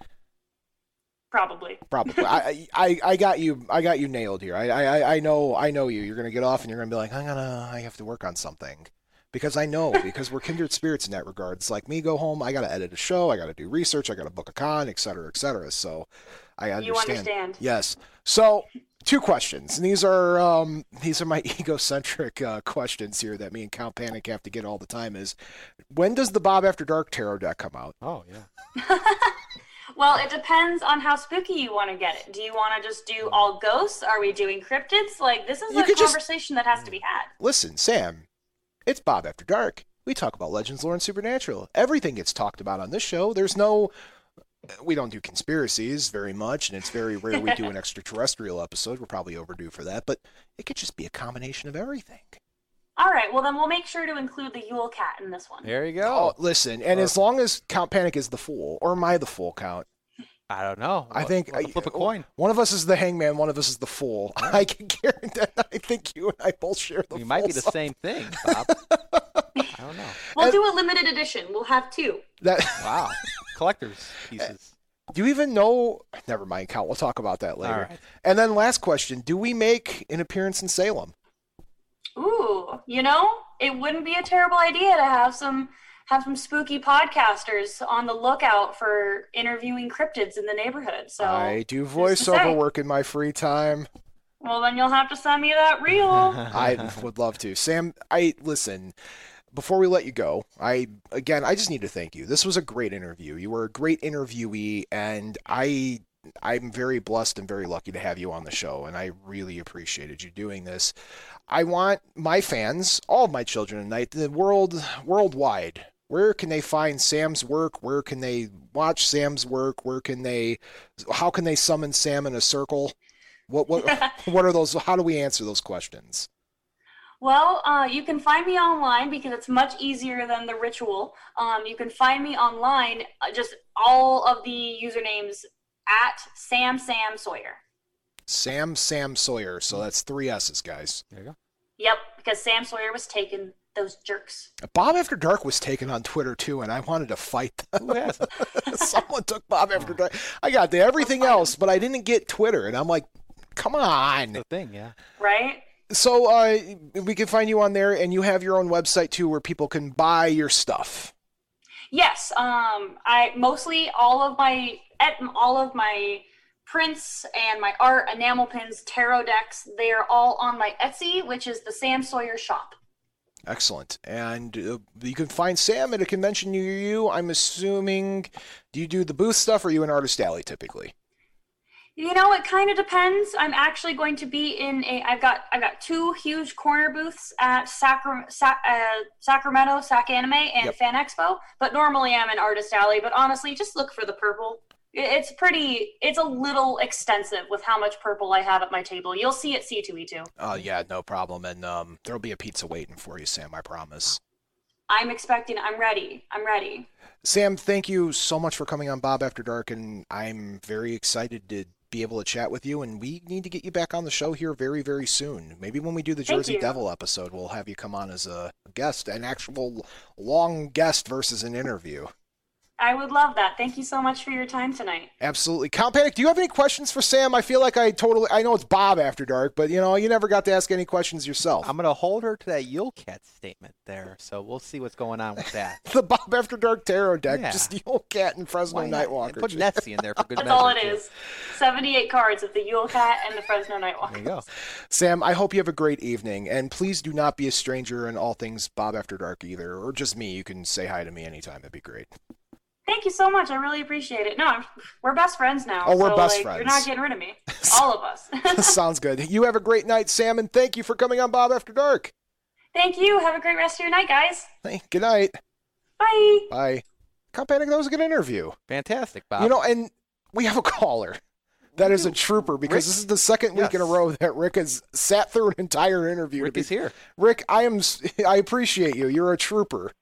Probably. Probably. I, I I got you. I got you nailed here. I I I know I know you. You're gonna get off and you're gonna be like, I'm gonna. I have to work on something. Because I know, because we're kindred spirits in that regard. It's like me go home, I got to edit a show, I got to do research, I got to book a con, et cetera, et cetera. So I understand. You understand. Yes. So two questions, and these are um, these are my egocentric uh, questions here that me and Count Panic have to get all the time. Is when does the Bob After Dark tarot deck come out? Oh, yeah. Well, it depends on how spooky you want to get it. Do you want to just do all ghosts? Are we doing cryptids? Like, this is You a could just- conversation that has to be had. Listen, Sam, it's Bob After Dark. We talk about legends, lore, and supernatural. Everything gets talked about on this show. There's no, we don't do conspiracies very much, and it's very rare we do an extraterrestrial episode. We're probably overdue for that, but it could just be a combination of everything. All right, well, then we'll make sure to include the Yule Cat in this one. There you Oh, go. listen, and as long as Count Panic is the fool, or am I the fool, Count? I don't know. I We'll- think we'll have to I- flip a coin. One of us is the hangman, one of us is the fool. I can guarantee. I think you and I both share the. We might be fool the side. same thing, Bob. I don't know. We'll And- do a limited edition. We'll have two. That. Wow. Collector's pieces. Do you even know? Never mind, Count. We'll talk about that later. All right. And then last question: do we make an appearance in Salem? Ooh, you know, it wouldn't be a terrible idea to have some have some spooky podcasters on the lookout for interviewing cryptids in the neighborhood. So, I do who's to voiceover say? work in my free time. Well, then you'll have to send me that reel. I would love to. Sam, I listen. Before we let you go, I again, I just need to thank you. This was a great interview. You were a great interviewee, and I, I'm very blessed and very lucky to have you on the show, and I really appreciated you doing this. I want my fans, all of my children tonight, the world, worldwide. Where can they find Sam's work? Where can they watch Sam's work? Where can they, how can they summon Sam in a circle? What what what are those? How do we answer those questions? Well, uh, you can find me online because it's much easier than the ritual. Um, you can find me online, uh, just all of the usernames at Sam Sam Sawyer. Sam Sam Sawyer. So that's three S's, guys. There you go. Yep, because Sam Sawyer was taken. Those jerks. Bob After Dark was taken on Twitter too, and I wanted to fight them. Who has? Someone took Bob After Dark. I got the everything else, but I didn't get Twitter, and I'm like, come on. The thing, yeah. Right? So uh, we can find you on there, and you have your own website too, where people can buy your stuff. Yes. Um, I mostly all of my at all of my prints and my art, enamel pins, tarot decks. They are all on my Etsy, which is the Sam Sawyer Shop. Excellent. And uh, you can find Sam at a convention near you. I'm assuming, do you do the booth stuff or are you in Artist Alley typically? You know, it kind of depends. I'm actually going to be in a. I've got I've got two huge corner booths at Sacra, Sac, uh, Sacramento, Sac Anime, and Yep. Fan Expo. But normally I'm in Artist Alley. But honestly, just look for the purple. It- It's pretty. It's a little extensive with how much purple I have at my table. You'll see at C two E two. Oh, yeah, no problem. And um, there'll be a pizza waiting for you, Sam, I promise. I'm expecting. I'm ready. I'm ready. Sam, thank you so much for coming on Bob After Dark, and I'm very excited to be able to chat with you, and we need to get you back on the show here very, very soon. Maybe when we do the Thank Jersey you. Devil episode, we'll have you come on as a guest, an actual long guest versus an interview. I would love that. Thank you so much for your time tonight. Absolutely. Count Panic, do you have any questions for Sam? I feel like I totally, I know it's Bob After Dark, but you know, you never got to ask any questions yourself. I'm going to hold her to that Yule Cat statement there, so we'll see what's going on with that. The Bob After Dark Tarot deck, Yeah. just the old cat and Fresno Why not? Nightwalker. Put Nessie in there for good That's measure. all it too. is. seventy-eight cards of the Yule Cat and the Fresno Nightwalker. There you go. Sam, I hope you have a great evening, and please do not be a stranger in all things Bob After Dark either, or just me. You can say hi to me anytime. That'd be great. Thank you so much. I really appreciate it. No, I'm- we're best friends now. Oh, we're so, best like, friends. You're not getting rid of me. All of us. Sounds good. You have a great night, Sam, and thank you for coming on Bob After Dark. Thank you. Have a great rest of your night, guys. Hey, good night. Bye. Bye. Count Panic, that was a good interview. Fantastic, Bob. You know, and we have a caller. That is a trooper because Rick? this is the second week in a Yes. row that Rick has sat through an entire interview. Rick to be- is here. Rick, I am. I appreciate you. You're a trooper.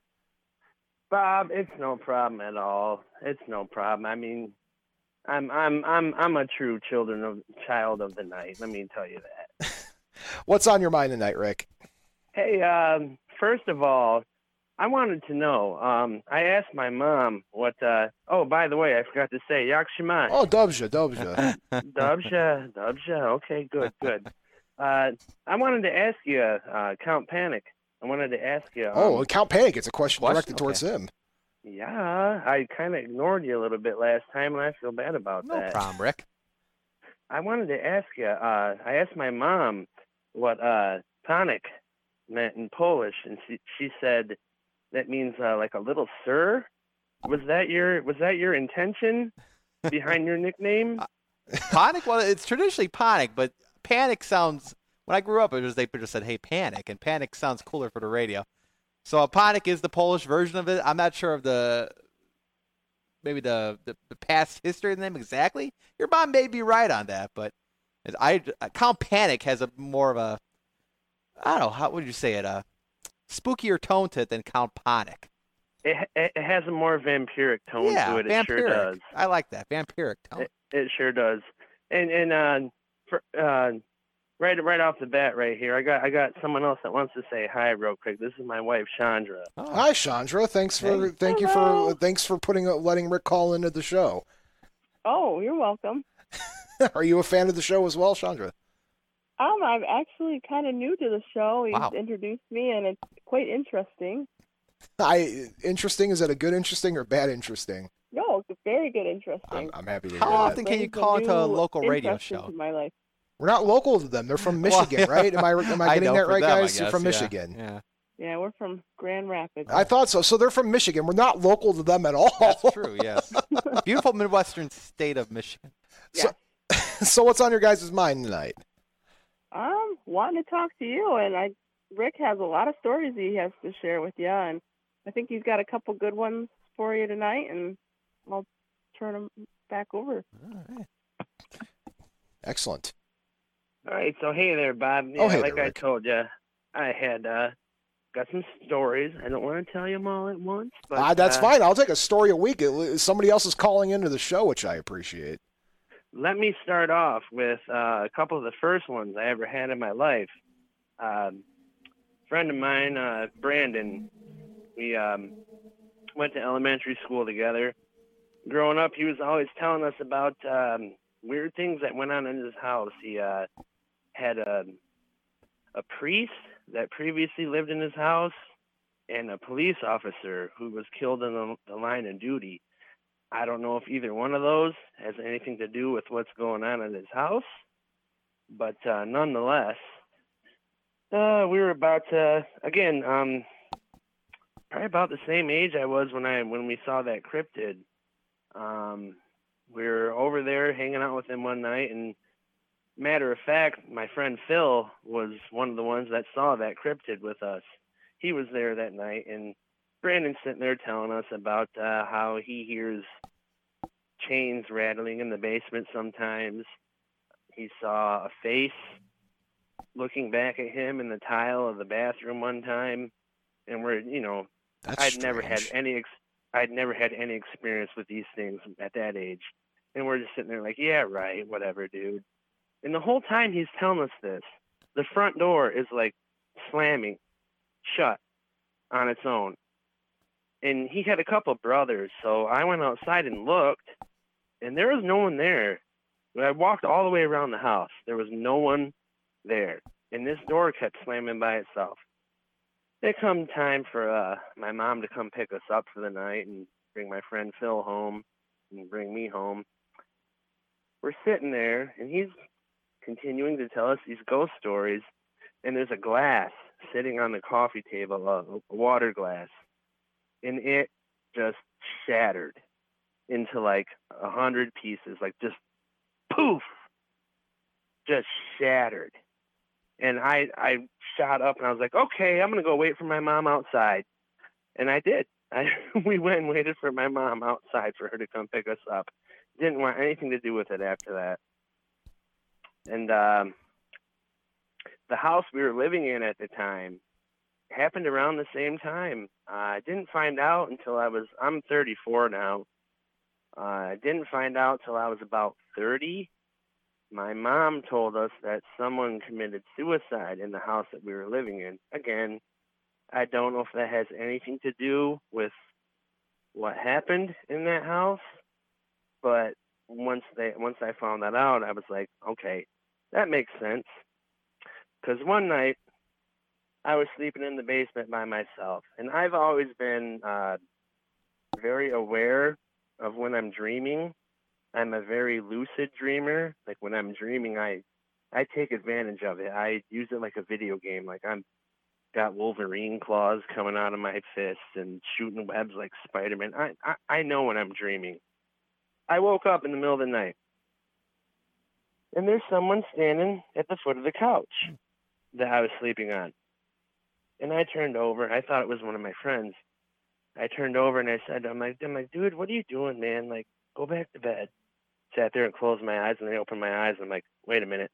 Bob, it's no problem at all. It's no problem. I mean, I'm I'm I'm I'm a true children of child of the night. Let me tell you that. What's on your mind tonight, Rick? Hey, um, first of all, I wanted to know. Um, I asked my mom what. Uh, oh, by the way, I forgot to say Yakshiman. Oh, Dubja, Dubja. Dubja, Dubja. Okay, good, good. Uh, I wanted to ask you, uh, Count Panic. I wanted to ask you. Um, Oh, Count Panic. It's a question, Question? directed towards Okay. him. yeah, I kind of ignored you a little bit last time, and I feel bad about No that. problem, Rick. I wanted to ask you. Uh, I asked my mom what uh, "panic" meant in Polish, and she she said that means uh, like a little sir. Was that your was that your intention behind your nickname? Panic? Well, it's traditionally Panic, but Panic sounds. When I grew up, it was they just said, "Hey, Panic," and Panic sounds cooler for the radio. So Panic is the Polish version of it. I'm not sure of the maybe the, the, the past history of the name exactly. Your mom may be right on that, but I Count Panic has a more of a I don't know how would you say it a spookier tone to it than Count Panic. It, it it has a more vampiric tone yeah, to it. It vampiric. sure does. I like that vampiric tone. It, it sure does. And and uh, for, uh, right right off the bat, right here, I got I got someone else that wants to say hi real quick. This is my wife, Chandra. Oh. Hi, Chandra. Thanks for Hey. thank you Hello. for thanks for putting letting Rick call into the show. Oh, you're welcome. Are you a fan of the show as well, Chandra? Um, I'm actually kind of new to the show. He's Wow. introduced me, and it's quite interesting. I interesting. Is that a good interesting or bad interesting? No, it's very good, interesting. I'm, I'm happy to hear How that. often can you Brings call into a new local radio interest show? into my life. We're not local to them. They're from Well, Michigan, right? Am I am I I getting know that for right, them, I guys? You're guess, from yeah. Michigan. Yeah, Yeah, we're from Grand Rapids. I thought so. So they're from Michigan. We're not local to them at all. that's true. Yes, beautiful Midwestern state of Michigan. So, so what's on your guys' mind tonight? Um, wanting to talk to you, and I, Rick has a lot of stories he has to share with you, and I think he's got a couple good ones for you tonight, and I'll turn them back over. All right. Excellent. All right, so hey there, Bob. Yeah, Oh, hey like there, I Rick. told you, I had uh, got some stories. I don't want to tell you them all at once, but Ah, that's uh, fine. I'll take a story a week. It- Somebody else is calling into the show, which I appreciate. Let me start off with uh, a couple of the first ones I ever had in my life. Um, friend of mine, uh, Brandon, we um, went to elementary school together. Growing up, he was always telling us about um, weird things that went on in his house. He uh, had a, a priest that previously lived in his house and a police officer who was killed in the, the line of duty. I don't know if either one of those has anything to do with what's going on in his house, but uh, nonetheless, Uh, we were about to, again, um, probably about the same age I was when I when we saw that cryptid. Um, we were over there hanging out with him one night, and matter of fact, my friend Phil was one of the ones that saw that cryptid with us. He was there that night, and Brandon's sitting there telling us about uh, how he hears chains rattling in the basement sometimes. He saw a face looking back at him in the tile of the bathroom one time, and we're, you know, That's I'd strange. never had any ex- I'd never had any experience with these things at that age, and we're just sitting there like, yeah, right, whatever, dude. And the whole time he's telling us this, the front door is like slamming shut on its own. And he had a couple brothers, so I went outside and looked, and there was no one there. I walked all the way around the house. There was no one there, and this door kept slamming by itself. It come time for uh, my mom to come pick us up for the night and bring my friend Phil home and bring me home. We're sitting there, and he's continuing to tell us these ghost stories, and there's a glass sitting on the coffee table, a, a water glass, and it just shattered into like a hundred pieces, like just poof, just shattered. And I, I shot up and I was like, okay, I'm going to go wait for my mom outside. And I did. I, we went and waited for my mom outside for her to come pick us up. Didn't want anything to do with it after that. And um, the house we were living in at the time happened around the same time. Uh, I didn't find out until I was, I'm thirty-four now. Uh, I didn't find out till I was about thirty. My mom told us that someone committed suicide in the house that we were living in. Again, I don't know if that has anything to do with what happened in that house, but once they once I found that out, I was like, okay, that makes sense. Because one night, I was sleeping in the basement by myself, and I've always been uh, very aware of when I'm dreaming. I'm a very lucid dreamer. Like when I'm dreaming, I I take advantage of it. I use it like a video game. Like I'm got Wolverine claws coming out of my fists and shooting webs like Spider-Man. I, I, I know when I'm dreaming. I woke up in the middle of the night, and there's someone standing at the foot of the couch that I was sleeping on. And I turned over. I thought it was one of my friends. I turned over and I said, I'm like, I'm like, dude, what are you doing, man? Like, go back to bed. Sat there and closed my eyes, and I opened my eyes, and I'm like, wait a minute.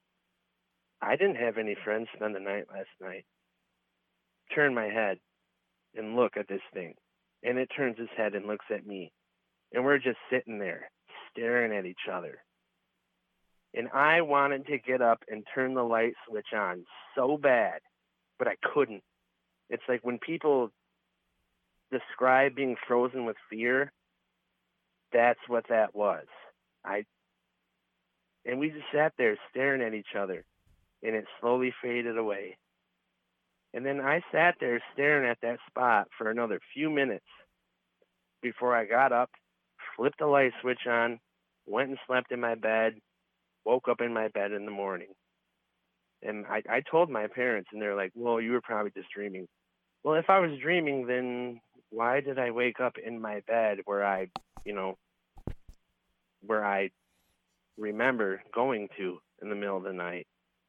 I didn't have any friends spend the night last night. Turn my head and look at this thing. And it turns its head and looks at me. And we're just sitting there staring at each other. And I wanted to get up and turn the light switch on so bad, but I couldn't. It's like when people describe being frozen with fear, that's what that was. I and we just sat there staring at each other, and it slowly faded away. And then I sat there staring at that spot for another few minutes before I got up, flipped the light switch on, went and slept in my bed, woke up in my bed in the morning. And I, I told my parents, and they're like, well, you were probably just dreaming. Well, if I was dreaming, then why did I wake up in my bed where I, you know, where I remember going to in the middle of the night?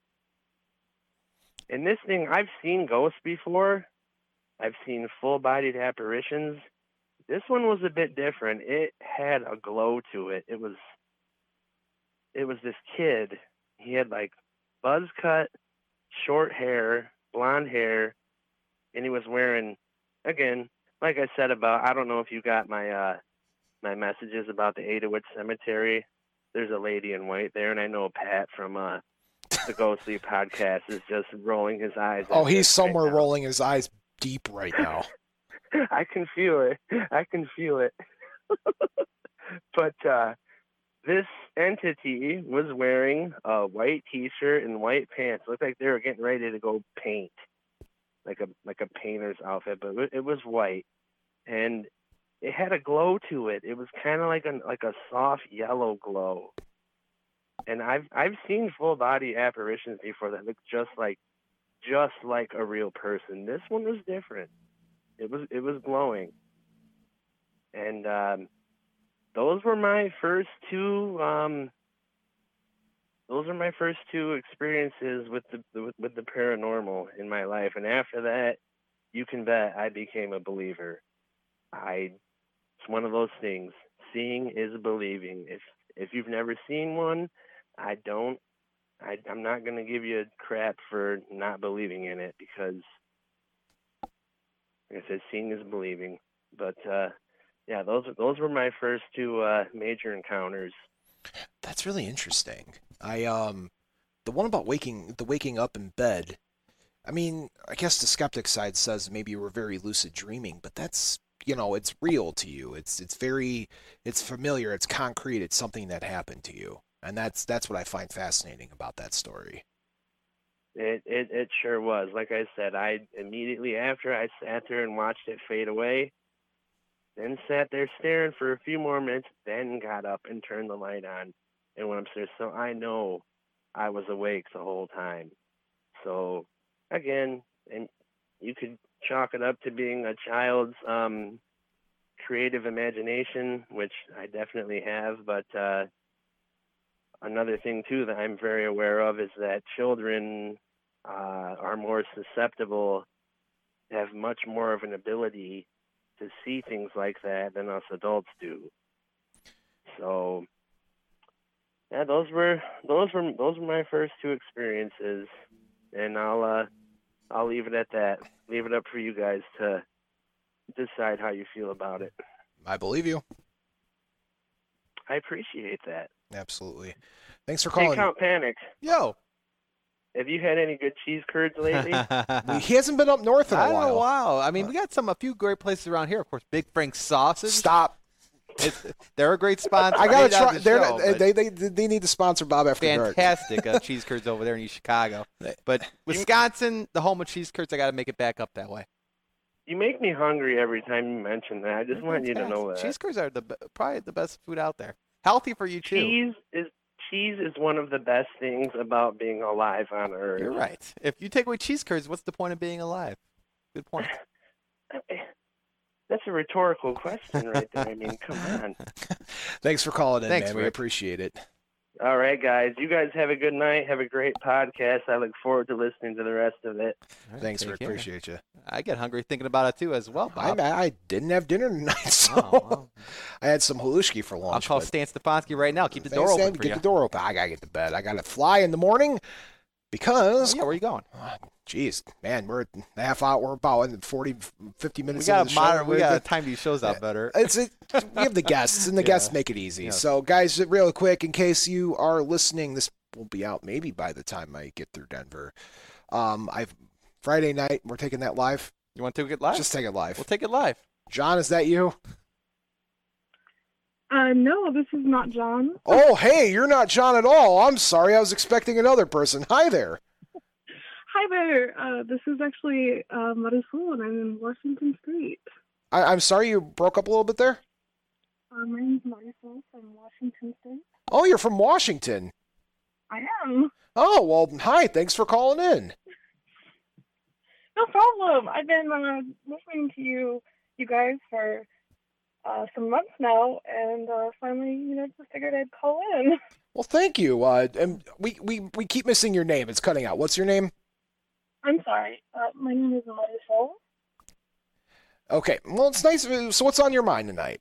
And this thing, I've seen ghosts before. I've seen full-bodied apparitions. This one was a bit different. It had a glow to it. It was, it was this kid. He had like buzz cut, short hair, blonde hair, and he was wearing, again, like I said about, I don't know if you got my uh, my messages about the Adawitz Cemetery. There's a lady in white there, and I know Pat from uh, the Ghostly podcast is just rolling his eyes. Oh, he's somewhere right rolling his eyes deep right now. I can feel it. I can feel it. But uh, this entity was wearing a white T-shirt and white pants. Looked like they were getting ready to go paint, like a like a painter's outfit, but it was white, and it had a glow to it. It was kind of like a like a soft yellow glow. And I've I've seen full body apparitions before that look just like just like a real person. This one was different. It was it was glowing. And um, those were my first two. Um, those were my first two experiences with the with, with the paranormal in my life. And after that, you can bet I became a believer. I it's one of those things. Seeing is believing. If if you've never seen one, I don't. I, I'm not going to give you crap for not believing in it because, like I said, seeing is believing. But uh, yeah, those those were my first two uh, major encounters. That's really interesting. I um, the one about waking the waking up in bed. I mean, I guess the skeptic side says maybe you were very lucid dreaming, but that's, you know, it's real to you. It's it's very it's familiar. It's concrete. It's something that happened to you, and that's that's what I find fascinating about that story. It it it sure was. Like I said, I immediately after I sat there and watched it fade away, then sat there staring for a few more minutes, then got up and turned the light on and went upstairs. So I know I was awake the whole time. So again, and you could chalk it up to being a child's um, creative imagination, which I definitely have. But uh, another thing, too, that I'm very aware of is that children uh, are more susceptible, have much more of an ability to see things like that than us adults do. So, yeah, those were those were those were my first two experiences, and I'll uh, I'll leave it at that. Leave it up for you guys to decide how you feel about it. I believe you. I appreciate that. Absolutely. Thanks for calling. Hey, Count Panic. Yo. Have you had any good cheese curds lately? He hasn't been up north in a I while. know, wow. I mean, we got some a few great places around here. Of course, Big Frank's Sausage. Stop. It's, they're a great sponsor. I gotta Maybe not try. the They're show, not, they they they need to sponsor Bob After Dark. fantastic uh, cheese curds over there in East Chicago. But Wisconsin, the home of cheese curds, I got to make it back up that way. You make me hungry every time you mention that. I just want you to know that. Cheese curds are the be- probably the best food out there. Healthy for you too. Cheese is cheese is one of the best things about being alive on Earth. You're right. If you take away cheese curds, what's the point of being alive? Good point. That's a rhetorical question right there. I mean, come on. Thanks for calling in, Thanks, man. We Rick. appreciate it. All right, guys. You guys have a good night. Have a great podcast. I look forward to listening to the rest of it. All right, Thanks, take Rick. care. Appreciate you. I get hungry thinking about it too, as well, I, Bob. I didn't have dinner tonight, so Oh, well. I had some halushki for lunch. I'll call but- Stan Stefanski right now. Keep the Thanks, door Stan. open for Get you. the door open. I gotta get to bed. I gotta fly in the morning because. Oh, yeah, where are you going? Jeez, man, we're at a half hour. We're about in forty, fifty We minutes. got into to the show. monitor. We We're got to at the- time these shows out better. It's it, we have the guests, and the Yeah. guests make it easy. Yeah. So, guys, real quick, in case you are listening, this will be out maybe by the time I get through Denver. Um, I've Friday night. We're taking that live. You want to take it live? Just take it live. We'll take it live. John, is that you? Uh, no, this is not John. Oh, hey, you're not John at all. I'm sorry. I was expecting another person. Hi there. Hi there. Uh, this is actually uh, Marisol, and I'm in Washington Street. I, I'm sorry you broke up a little bit there. Uh, my name is Marisol from Washington State. Oh, you're from Washington. I am. Oh, well, hi. Thanks for calling in. No problem. I've been uh, listening to you, you guys, for uh, some months now, and uh, finally, you know, just figured I'd call in. Well, thank you. Uh, and we, we, we keep missing your name. It's cutting out. What's your name? I'm sorry. Uh, my name is Marisol. Okay. Well, it's nice. So what's on your mind tonight?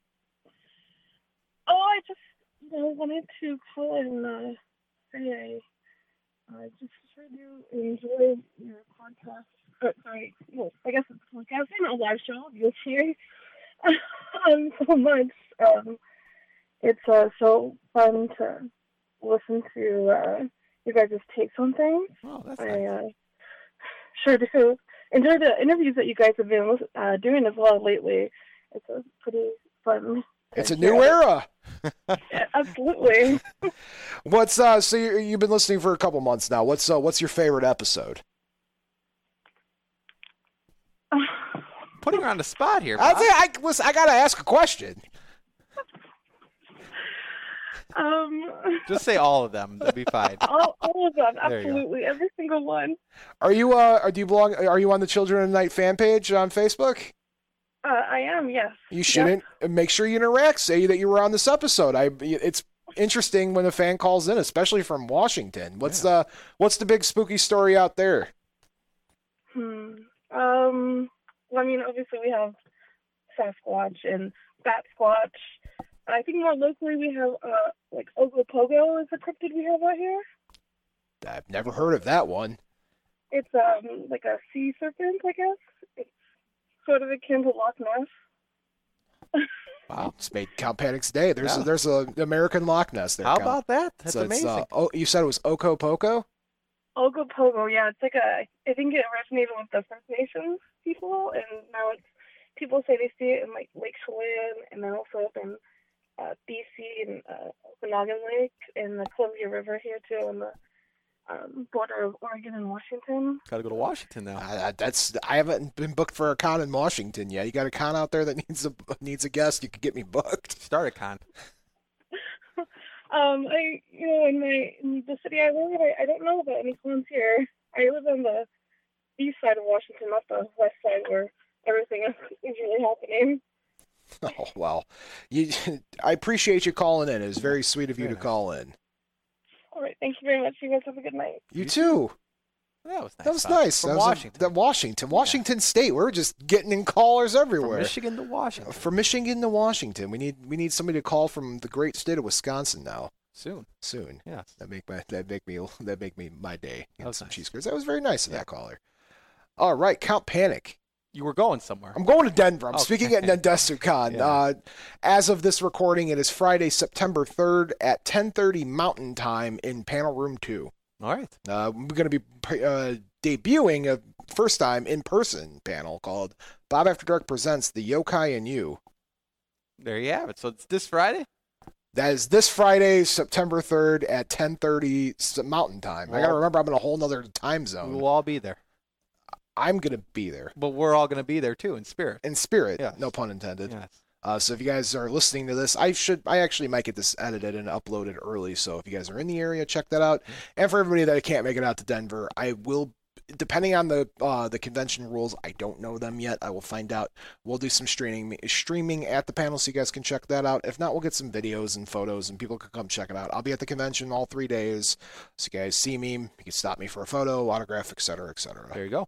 Oh, I just, you know, wanted to call and uh, say I uh, just heard you enjoy your podcast. Uh, sorry, well, I guess it's podcasting, a live show. You'll hear um, so much. Um, it's uh, so fun to listen to uh, you guys' takes on things. Oh, that's I nice. uh, sure do enjoy the interviews that you guys have been uh, doing as well lately. It's a pretty fun. It's a new era. Yeah, absolutely. What's uh? So you, you've been listening for a couple months now. What's uh? What's your favorite episode? Putting her on the spot here. I Bob. think I listen. I gotta ask a question. Um, Just say all of them. That'd be fine. all, all of them, There you go. absolutely, every single one. Are you uh? Are, do you belong? Are you on the Children of the Night fan page on Facebook? Uh, I am, yes. You shouldn't. Make sure you interact. Say that you were on this episode. I. It's interesting when a fan calls in, especially from Washington. What's Yeah. the What's the big spooky story out there? Hmm. Um. Well, I mean, obviously we have Sasquatch and Bat Squatch. I think more locally we have uh like Ogopogo is a cryptid we have out here. I've never heard of that one. It's um like a sea serpent, I guess. It's sort of akin to Loch Ness. Wow, it's made Count Panic's day. There's Yeah. a, there's a American Loch Ness there. How Count. about that? That's So it's, amazing. uh, oh, you said it was Okopoco? Ogopogo, yeah, it's like a. I think it originated with the First Nations people, and now it's people say they see it in like Lake Chelan, and then also up in uh, B C and uh, Okanagan Lake, and the Columbia River here too, on the um, border of Oregon and Washington. Got to go to Washington now. I, I- that's I haven't been booked for a con in Washington yet. You got a con out there that needs a needs a guest? You could get me booked. Start a con. Um, I, you know, in my in the city I live in, I, I don't know about any clones here. I live on the east side of Washington, not the west side where everything is usually happening. Oh well, you. I appreciate you calling in. It was very sweet of you Very to nice. call in. All right, thank you very much. You guys have a good night. You too. That was nice. That was Bob. nice. From That was a- Washington. that Washington, Washington State. We're just getting in callers From everywhere. Michigan to Washington. From Michigan to Washington, we need we need somebody to call from the great state of Wisconsin now. Soon. Soon. Yes. That make my that make me that make me my day. That Get was some nice. cheese curds. That was very nice of Yeah. that caller. All right, Count Panic. You were going somewhere. I'm going to Denver. I'm Okay. speaking at NendesuCon. Yeah. Uh, as of this recording, it is Friday, September third at ten thirty Mountain Time in Panel Room Two. All right. Uh, we're going to be uh, debuting a first time in person panel called Bob After Dark Presents The Yokai and You. There you have it. So it's this Friday? That is this Friday, September third at ten thirty Mountain Time. I got to Well- remember I'm in a whole nother time We zone. will all be there. I'm going to be there. But we're all going to be there too in spirit. In spirit, Yes. no pun intended. Yes. Uh, so if you guys are listening to this, I should, I actually might get this edited and uploaded early. So if you guys are in the area, check that out. And for everybody that can't make it out to Denver, I will, depending on the uh, the convention rules, I don't know them yet. I will find out. We'll do some streaming streaming at the panel, so you guys can check that out. If not, we'll get some videos and photos, and people can come check it out. I'll be at the convention all three days, so you guys see me. You can stop me for a photo, autograph, et cetera, et cetera. There you go.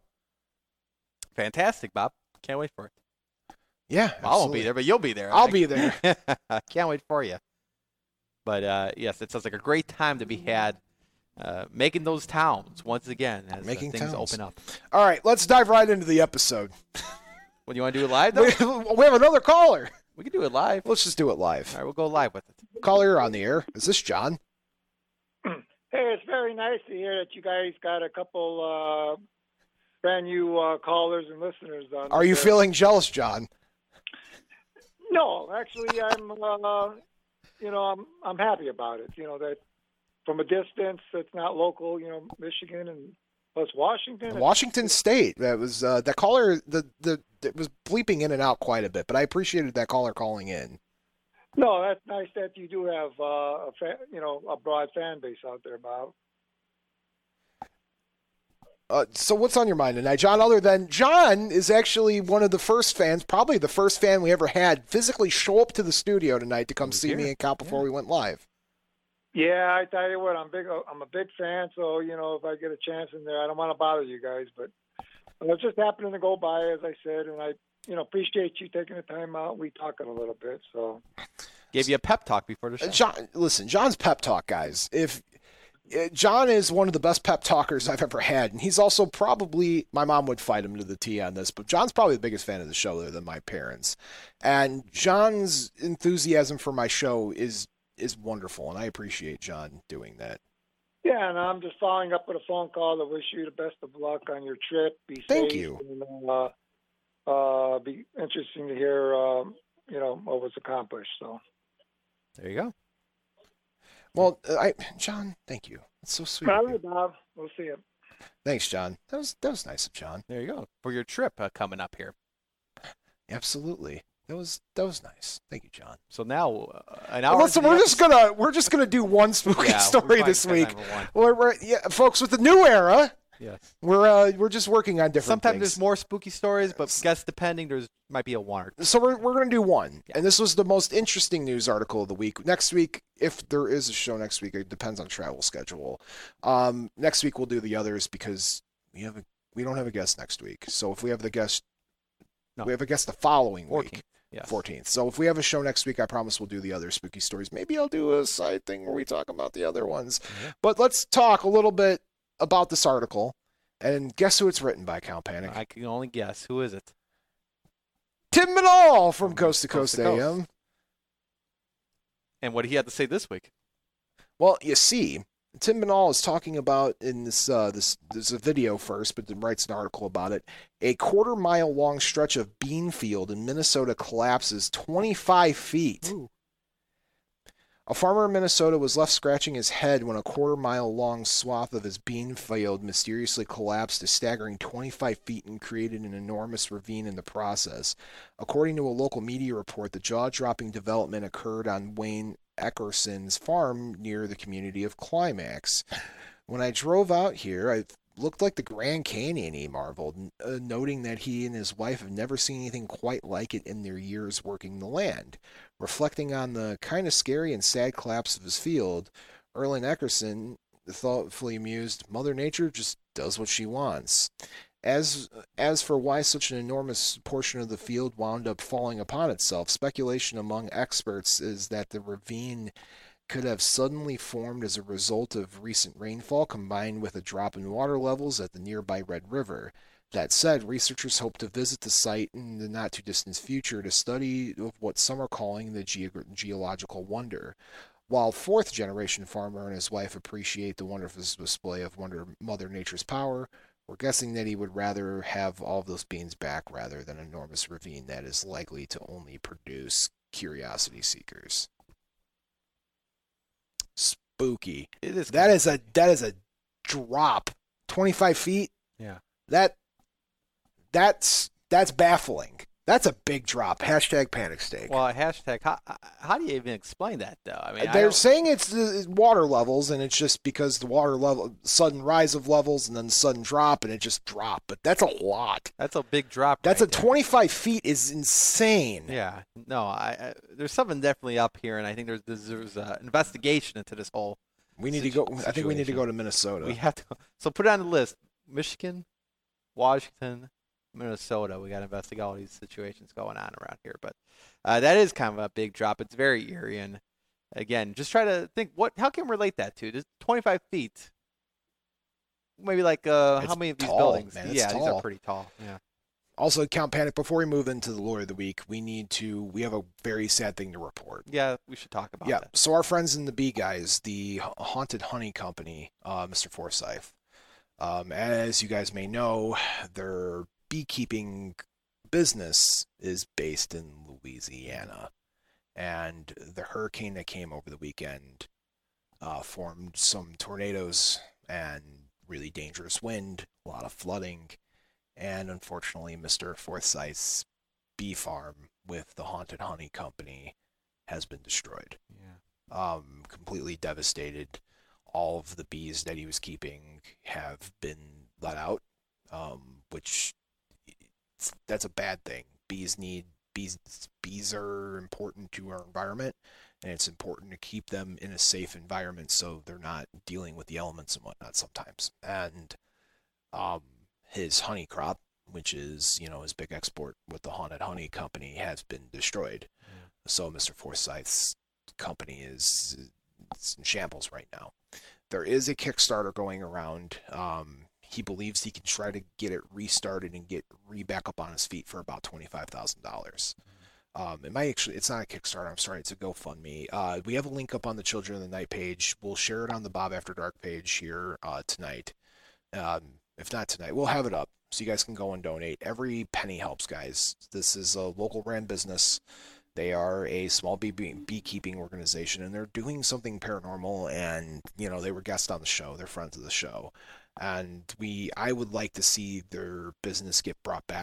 Fantastic, Bob. Can't wait for it. Yeah, Well, I won't be absolutely. there, but you'll be there. I'll I- be there. Can't wait for you. But uh, yes, it sounds like a great time to be had uh, making those towns once again as uh, Making things towns. open up. All right, let's dive right into the episode. What, do you want to do it live, though? We, we have another caller. We can do it live. Let's just do it live. All right, we'll go live with it. Caller, you're on the air. Is this John? Hey, it's very nice to hear that you guys got a couple uh, brand new uh, callers and listeners on. Are you there. feeling jealous, John? No, actually, I'm. Uh, you know, I'm. I'm happy about it. You know that from a distance, it's not local. You know, Michigan and plus Washington. Washington State. That was uh, that caller. The the it was bleeping in and out quite a bit, but I appreciated that caller calling in. No, that's nice that you do have uh, a fa- you know a broad fan base out there, Bob. Uh, so what's on your mind tonight, John? Other than John is actually one of the first fans, probably the first fan we ever had physically show up to the studio tonight to come was see here. me and Cal before Yeah. we went live. Yeah, I tell you what, I'm big. I'm a big fan. So you know, if I get a chance in there, I don't want to bother you guys, but it was just happening to go by, as I said, and I, you know, appreciate you taking the time out. We talking a little bit, so. Gave you a pep talk before the show. Uh, John, listen, John's pep talk, guys. If uh, John is one of the best pep talkers I've ever had, and he's also probably, my mom would fight him to the T on this, but John's probably the biggest fan of the show other than my parents. And John's enthusiasm for my show is is wonderful, and I appreciate John doing that. Yeah, and I'm just following up with a phone call to wish you the best of luck on your trip. Be Thank safe. you. And, uh, uh, be interesting to hear, um, you know, what was accomplished. So. There you go. Well, uh, I John, thank you. That's so sweet. All of you. right, Bob. We'll see you. Thanks, John. That was that was nice of John. There you go. For your trip uh, coming up here. Absolutely. That was that was nice. Thank you, John. So now, uh, an hour. Well, listen, into the we're just episode- gonna we're just gonna do one spooky Yeah, we story probably this got week. time for one. We're, we're yeah, folks, with the new era, Yes. we're uh, we're just working on different Sometimes things. there's more spooky stories, but guess depending, there's might be a one or two. So we're we're gonna do one, Yeah. and this was the most interesting news article of the week. Next week, if there is a show next week, it depends on travel schedule. Um, next week we'll do the others because we have a we don't have a guest next week. So if we have the guest, No. we have a guest the following fourteenth. week. Yes. fourteenth. So if we have a show next week, I promise we'll do the other spooky stories. Maybe I'll do a side thing where we talk about the other ones. Yeah. But let's talk a little bit about this article. And guess who it's written by, Count Panic? I can only guess. Who is it? Tim Manall from From Coast to Coast Coast, to A Coast. M. And what did he have to say this week? Well, you see, Tim Manall is talking about in this, uh, this, there's a video first, but then writes an article about it. A quarter mile long stretch of bean field in Minnesota collapses twenty-five feet. Ooh. A farmer in Minnesota was left scratching his head when a quarter mile long swath of his bean field mysteriously collapsed a staggering twenty-five feet and created an enormous ravine in the process. According to a local media report, the jaw-dropping development occurred on Wayne Eckerson's farm near the community of Climax. When I drove out here, I looked like the Grand Canyon, he marveled, uh, noting that he and his wife have never seen anything quite like it in their years working the land. Reflecting on the kind of scary and sad collapse of his field, Erlen Eckerson thoughtfully mused, Mother Nature just does what she wants. As as for why such an enormous portion of the field wound up falling upon itself, speculation among experts is that the ravine could have suddenly formed as a result of recent rainfall combined with a drop in water levels at the nearby Red River. That said, researchers hope to visit the site in the not-too-distant future to study of what some are calling the ge- geological wonder. While fourth-generation farmer and his wife appreciate the wonderful display of wonder Mother Nature's power, we're guessing that he would rather have all of those beans back rather than an enormous ravine that is likely to only produce curiosity seekers. Spooky. It is. That is a that is a drop. twenty-five feet. Yeah. That that's that's baffling. That's a big drop. Hashtag panic steak. Well, hashtag. How, how do you even explain that though? I mean, I They're don't- saying it's the water levels, and it's just because the water level, sudden rise of levels, and then sudden drop, and it just dropped. But that's a lot. that's a big drop. That's right a there. twenty-five feet is insane. Yeah. No, I, I there's something definitely up here, and I think there's there's, there's uh, investigation into this whole. We need to situ- go. I think we need to situation. go to Minnesota. We have to. So put it on the list: Michigan, Washington, Minnesota. We got to investigate all these situations going on around here. But uh, that is kind of a big drop. It's very eerie, and again, just try to think what. How can we relate that to? Just twenty-five feet. Maybe like uh, how It's many of these tall, buildings? man, it's yeah, these tall. are pretty tall. Yeah. Also, Count Panic. Before we move into the lore of the week, we need to. We have a very sad thing to report. Yeah, we should talk about Yeah. that. So our friends in the Bee Guys, the Haunted Honey Company, uh, Mister Forsyth. Um, as you guys may know, their beekeeping business is based in Louisiana, and the hurricane that came over the weekend uh, formed some tornadoes and really dangerous wind, a lot of flooding, and unfortunately, Mister Forsyth's bee farm with the Haunted Honey Company has been destroyed. Yeah. Um, completely devastated. All of the bees that he was keeping have been let out, um, which it's, that's a bad thing. Bees need bees. Bees are important to our environment, and it's important to keep them in a safe environment so they're not dealing with the elements and whatnot sometimes. And um, his honey crop, which is you know his big export with the Haunted Honey Company, has been destroyed. Yeah. So Mister Forsyth's company is it's in shambles right now. There is a Kickstarter going around. Um, he believes he can try to get it restarted and get re back up on his feet for about twenty-five thousand dollars. Um, it might actually, it's not a Kickstarter, I'm sorry, it's a GoFundMe. Uh, we have a link up on the Children of the Night page. We'll share it on the Bob After Dark page here uh, tonight. Um, if not tonight, we'll have it up so you guys can go and donate. Every penny helps, guys. This is a local ran business. They are a small bee beekeeping organization, and they're doing something paranormal. And you know, they were guests on the show; they're friends of the show, and we. I would like to see their business get brought back.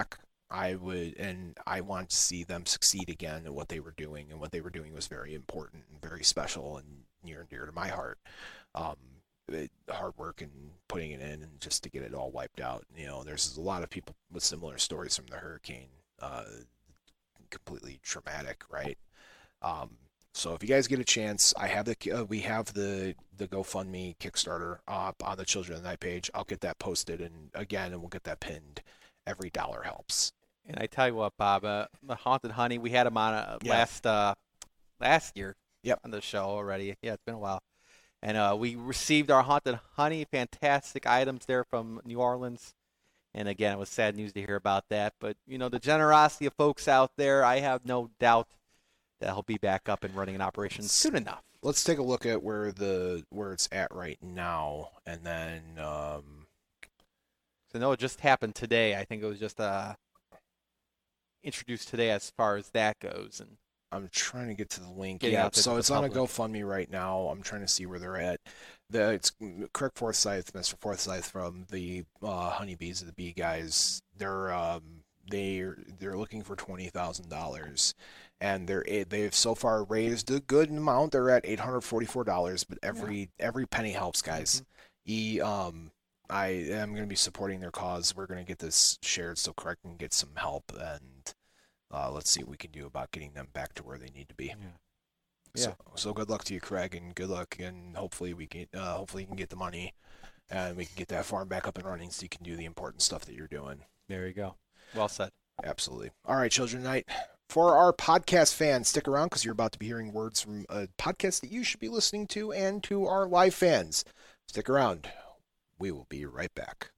I would, and I want to see them succeed again in what they were doing, and what they were doing was very important and very special and near and dear to my heart. Um, it, hard work and putting it in, and just to get it all wiped out. You know, there's a lot of people with similar stories from the hurricane, uh, completely traumatic, right? Um, so if you guys get a chance, I have the uh, we have the the GoFundMe Kickstarter up on the Children of the Night page. I'll get that posted, and again, and we'll get that pinned. Every dollar helps. And I tell you what, Bob, uh, the Haunted Honey, we had him on uh, Yeah. last uh, last year Yep. on the show already. Yeah, it's been a while. And uh, we received our Haunted Honey, fantastic items there from New Orleans. And again, it was sad news to hear about that. But, you know, the generosity of folks out there, I have no doubt that he'll be back up and running an operation soon enough. Let's take a look at where the where it's at right now, and then um, So, no, it just happened today. I think it was just uh, introduced today as far as that goes. And I'm trying to get to the link. Getting Yeah, out to so the it's on a public. GoFundMe right now. I'm trying to see where they're at. The it's Kirk Forsyth, Mister Forsyth from the uh, Honeybees of the Bee Guys. They're um, they they're looking for twenty thousand dollars, and they're they've so far raised a good amount. They're at eight hundred forty four dollars, but every every penny helps, guys. E um. I am going to be supporting their cause. We're going to get this shared so Craig can get some help, and uh, let's see what we can do about getting them back to where they need to be. Yeah. So, so good luck to you, Craig, and good luck, and hopefully we can, uh, hopefully you can get the money, and we can get that farm back up and running, so you can do the important stuff that you're doing. there you go. Well said. Absolutely. All right, Children Night. For our podcast fans, stick around because you're about to be hearing words from a podcast that you should be listening to, and to our live fans. Stick around. We will be right back.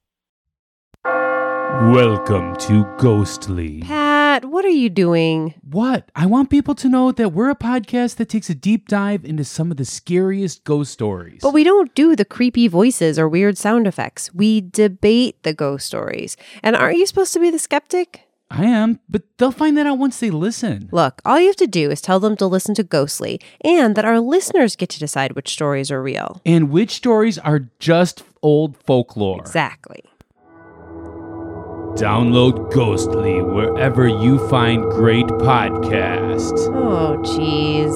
Welcome to Ghostly. Pat, what are you doing? What? I want people to know that we're a podcast that takes a deep dive into some of the scariest ghost stories. But we don't do the creepy voices or weird sound effects. We debate the ghost stories. And aren't you supposed to be the skeptic? I am, but they'll find that out once they listen. Look, all you have to do is tell them to listen to Ghostly, and that our listeners get to decide which stories are real. And which stories are just old folklore. Exactly. Download Ghostly wherever you find great podcasts. Oh, jeez.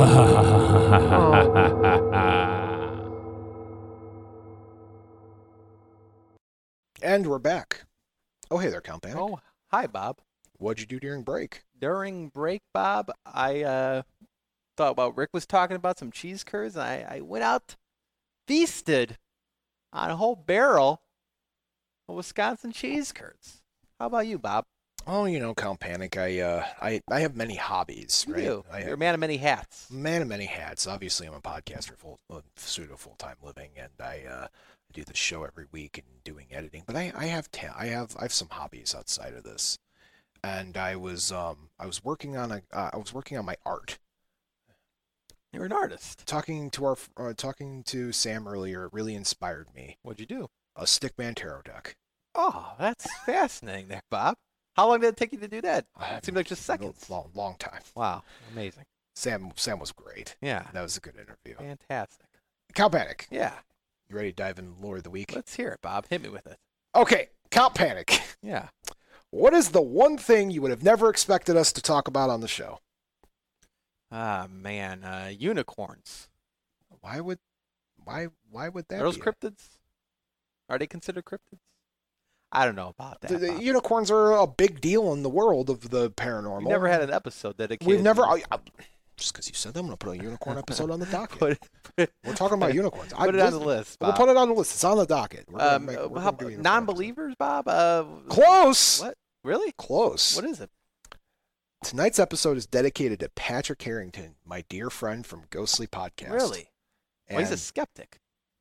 And we're back. Oh, hey there, Count Panic. Oh, hi, Bob. What'd you do during break? During break, Bob, I uh, thought about Rick was talking about some cheese curds, and I, I went out, feasted on a whole barrel of Wisconsin cheese curds. How about you, Bob? Oh, you know, Count Panic, I uh, I, I have many hobbies, You right? do. I You're a have man of many hats. man of many hats. Obviously, I'm a podcaster, full uh, pseudo full time living, and I uh, do the show every week and doing editing. But I, I have ta- I have I have some hobbies outside of this, and I was um I was working on a uh, I was working on my art. You're an artist. Talking to our uh, talking to Sam earlier, it really inspired me. What'd you do? A Stickman tarot deck. Oh, that's fascinating there, Bob. How long did it take you to do that? It seemed like just seconds. Long, long time. Wow, amazing. Sam, Sam was great. Yeah, That was a good interview. fantastic. Count Panic. Yeah, You ready to dive in lore of the week? let's hear it, Bob. Hit me with it. Okay, Count Panic. Yeah. What is the one thing you would have never expected us to talk about on the show? Ah, man, uh, unicorns. Why would, why, why would that Are those be? cryptids? Are they considered cryptids? I don't know about that. The, the Bob. unicorns are a big deal in the world of the paranormal. We never had an episode dedicated. We've never. to I, I, just because you said that, I'm going to put a unicorn episode on the docket. put, put, We're talking about unicorns. put it on the list, We'll Bob. put it on the list. It's on the docket. We're gonna um, make- uh, we're how, gonna do a unicorn non-believers, Bob? Uh, episode. Close. What? Really? Close. What is it? Tonight's episode is dedicated to Patrick Harrington, my dear friend from Ghostly Podcast. Really? And Well, he's a skeptic.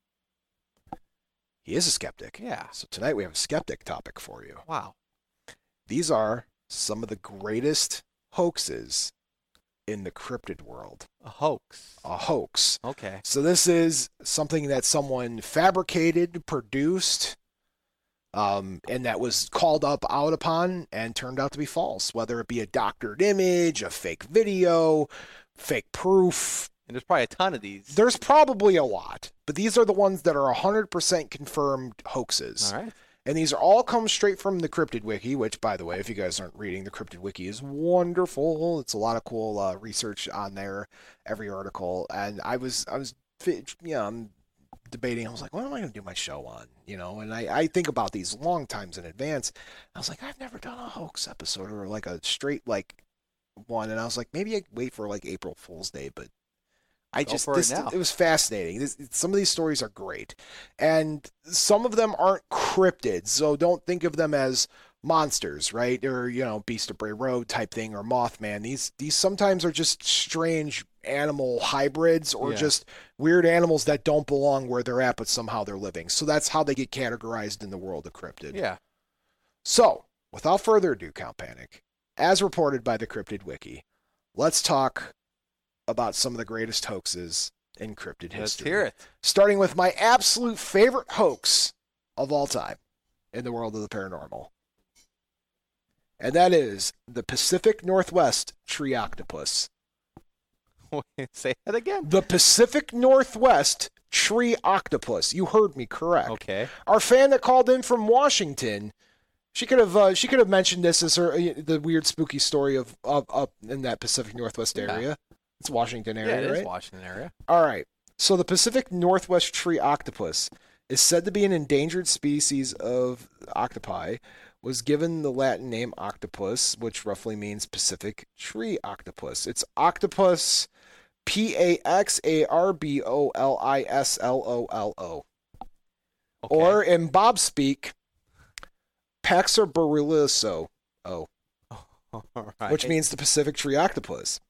he is a skeptic. Yeah. So tonight we have a skeptic topic for you. Wow. These are some of the greatest hoaxes in the cryptid world. A hoax. A hoax. Okay. So this is something that someone fabricated, produced, um, and that was called up out upon and turned out to be false, whether it be a doctored image, a fake video, fake proof. And there's probably a ton of these. There's probably a lot, but these are the ones that are one hundred percent confirmed hoaxes. All right. And these are all come straight from the Cryptid Wiki, which, by the way, if you guys aren't reading, the Cryptid Wiki is wonderful. It's a lot of cool uh, research on there, every article. And I was, I was, you know, I'm debating. I was like, what am I going to do my show on? You know, and I, I think about these long times in advance. I was like, I've never done a hoax episode or like a straight like one. And I was like, maybe I wait for like April Fool's Day, but I Go just for it this, now. it was fascinating. This, some of these stories are great, and some of them aren't cryptids, so don't think of them as monsters, right? Or you know, Beast of Bray Road type thing, or Mothman. These these sometimes are just strange animal hybrids, or Yeah. just weird animals that don't belong where they're at, but somehow they're living. So that's how they get categorized in the world of cryptid. Yeah. So without further ado, Count Panic, as reported by the Cryptid Wiki, let's talk about some of the greatest hoaxes in cryptid history. Let's hear it. Starting with my absolute favorite hoax of all time in the world of the paranormal. And that is the Pacific Northwest tree octopus. Wait, say that again. The Pacific Northwest tree octopus. You heard me correct. Okay. Our fan that called in from Washington, she could have uh, she could have mentioned this as her uh, the weird spooky story of of up in that Pacific Northwest Yeah. area. It's Washington Yeah, area, it is right? Washington area. All right. So the Pacific Northwest tree octopus is said to be an endangered species of octopi, was given the Latin name octopus, which roughly means Pacific tree octopus. It's octopus, P A X A R B O L I S L O L O. Okay. Or in Bob speak, Paxarborealiso, oh, All right. which means the Pacific tree octopus.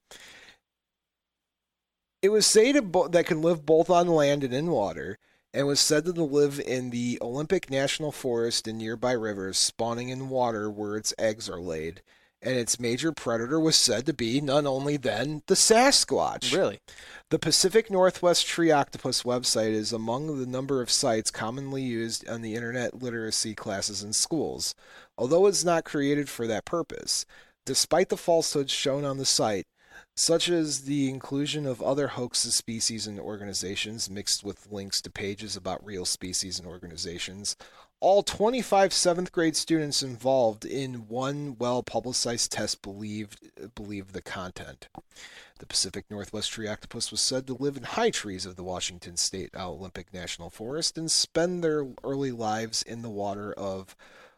It was said to bo- that can live both on land and in water, and was said to live in the Olympic National Forest and nearby rivers, spawning in water where its eggs are laid. And its major predator was said to be none only then the Sasquatch. Really? The Pacific Northwest Tree Octopus website is among the number of sites commonly used on the internet literacy classes in schools, although it's not created for that purpose. Despite the falsehoods shown on the site, such as the inclusion of other hoaxes, species, and organizations mixed with links to pages about real species and organizations, all twenty-five seventh grade students involved in one well-publicized test believed believed the content. The Pacific Northwest tree octopus was said to live in high trees of the Washington State Olympic National Forest and spend their early lives in the water of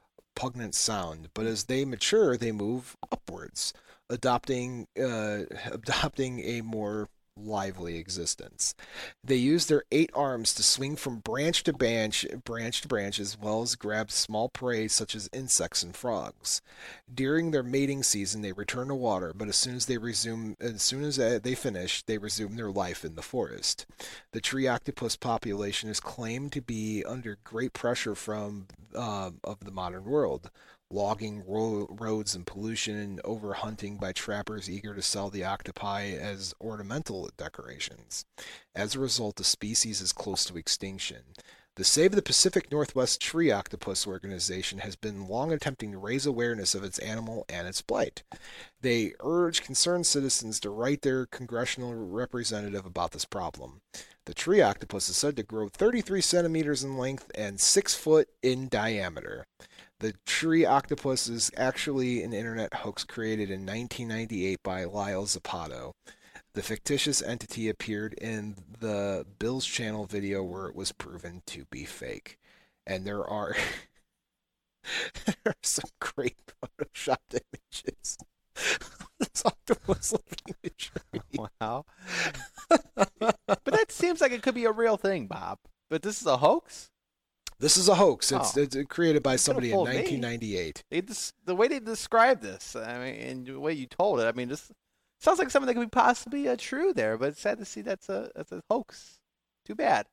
Puget Sound, but as they mature, they move upwards, adopting uh, adopting a more lively existence. They use their eight arms to swing from branch to branch, branch to branch, as well as grab small prey such as insects and frogs. During their mating season, they return to water, but as soon as they resume, as soon as they finish, they resume their life in the forest. The tree octopus population is claimed to be under great pressure from uh, of the modern world. Logging ro- roads and pollution and overhunting by trappers eager to sell the octopi as ornamental decorations. As a result, the species is close to extinction. The Save the Pacific Northwest Tree Octopus organization has been long attempting to raise awareness of its animal and its plight. They urge concerned citizens to write their congressional representative about this problem. The tree octopus is said to grow thirty-three centimeters in length and six foot in diameter. The tree octopus is actually an internet hoax created in nineteen ninety-eight by Lyle Zapato. The fictitious entity appeared in the Bill's Channel video where it was proven to be fake. And there are, there are some great photoshopped images. This octopus living in a tree. Wow. But that seems like it could be a real thing, Bob. But this is a hoax? This is a hoax. It's, Oh. it's created by You could've somebody in fooled me. nineteen ninety-eight. They des- the way they described this, I mean, and the way you told it, I mean, this sounds like something that could be possibly uh, true there. But it's sad to see that's a that's a hoax. Too bad.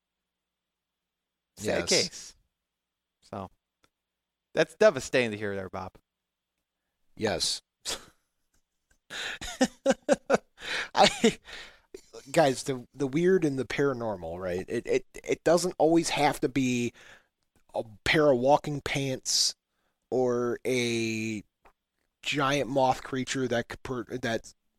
Sad Yes. case. So that's devastating to hear there, Bob. Yes. I guys, the the weird and the paranormal, right? It it it doesn't always have to be a pair of walking pants or a giant moth creature that could per, that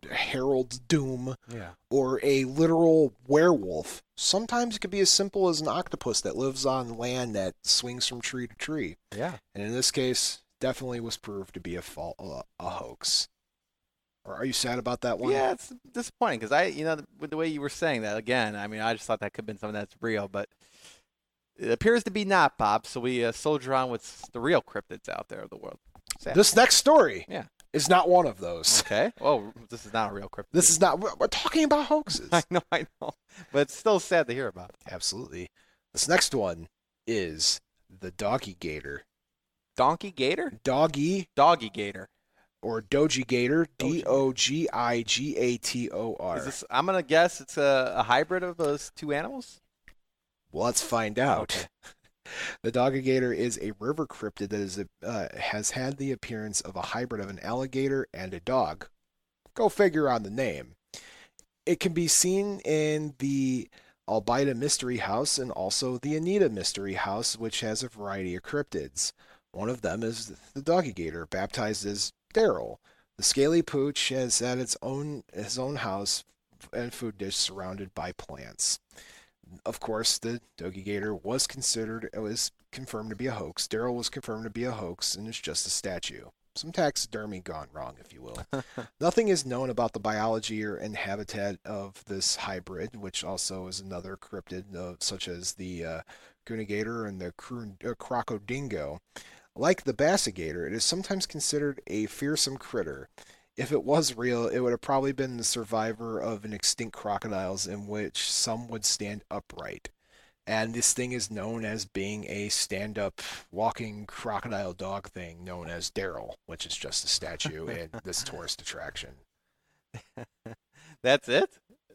heralds doom, Yeah. or a literal werewolf. Sometimes it could be as simple as an octopus that lives on land that swings from tree to tree. Yeah. And in this case, definitely was proved to be a, fa- a, a hoax. Or are you sad about that one? Yeah, it's disappointing because I, you know, with the way you were saying that again, I mean, I just thought that could have been something that's real, but it appears to be not, Bob. So we uh, soldier on with the real cryptids out there of the world. Sad. This next story Yeah. is not one of those. Okay. Oh, this is not a real cryptid. This is not. We're we're talking about hoaxes. I know, I know, but it's still sad to hear about. Absolutely. This next one is the doggy gator. Donkey gator? Doggy Doggy gator. or doji gator. D O G I G A T O R. Is this? I'm gonna guess it's a, a hybrid of those two animals. Well, let's find out. Okay. The doggy gator is a river cryptid that is uh, has had the appearance of a hybrid of an alligator and a dog. Go figure on the name. It can be seen in the Albaida Mystery House and also the Anita Mystery House, which has a variety of cryptids. One of them is the doggy gator, baptized as Daryl. The scaly pooch has had its own his own house and food dish surrounded by plants. Of course, the doggy gator was considered, it was confirmed to be a hoax. Daryl was confirmed to be a hoax, and it's just a statue. Some taxidermy gone wrong, if you will. Nothing is known about the biology or and habitat of this hybrid, which also is another cryptid, uh, such as the uh, Gunigator and the cru- uh, Crocodingo. Like the Bassigator, it is sometimes considered a fearsome critter. If it was real, it would have probably been the survivor of an extinct crocodiles in which some would stand upright. And this thing is known as being a stand-up walking crocodile dog thing known as Daryl, which is just a statue in this tourist attraction. That's it?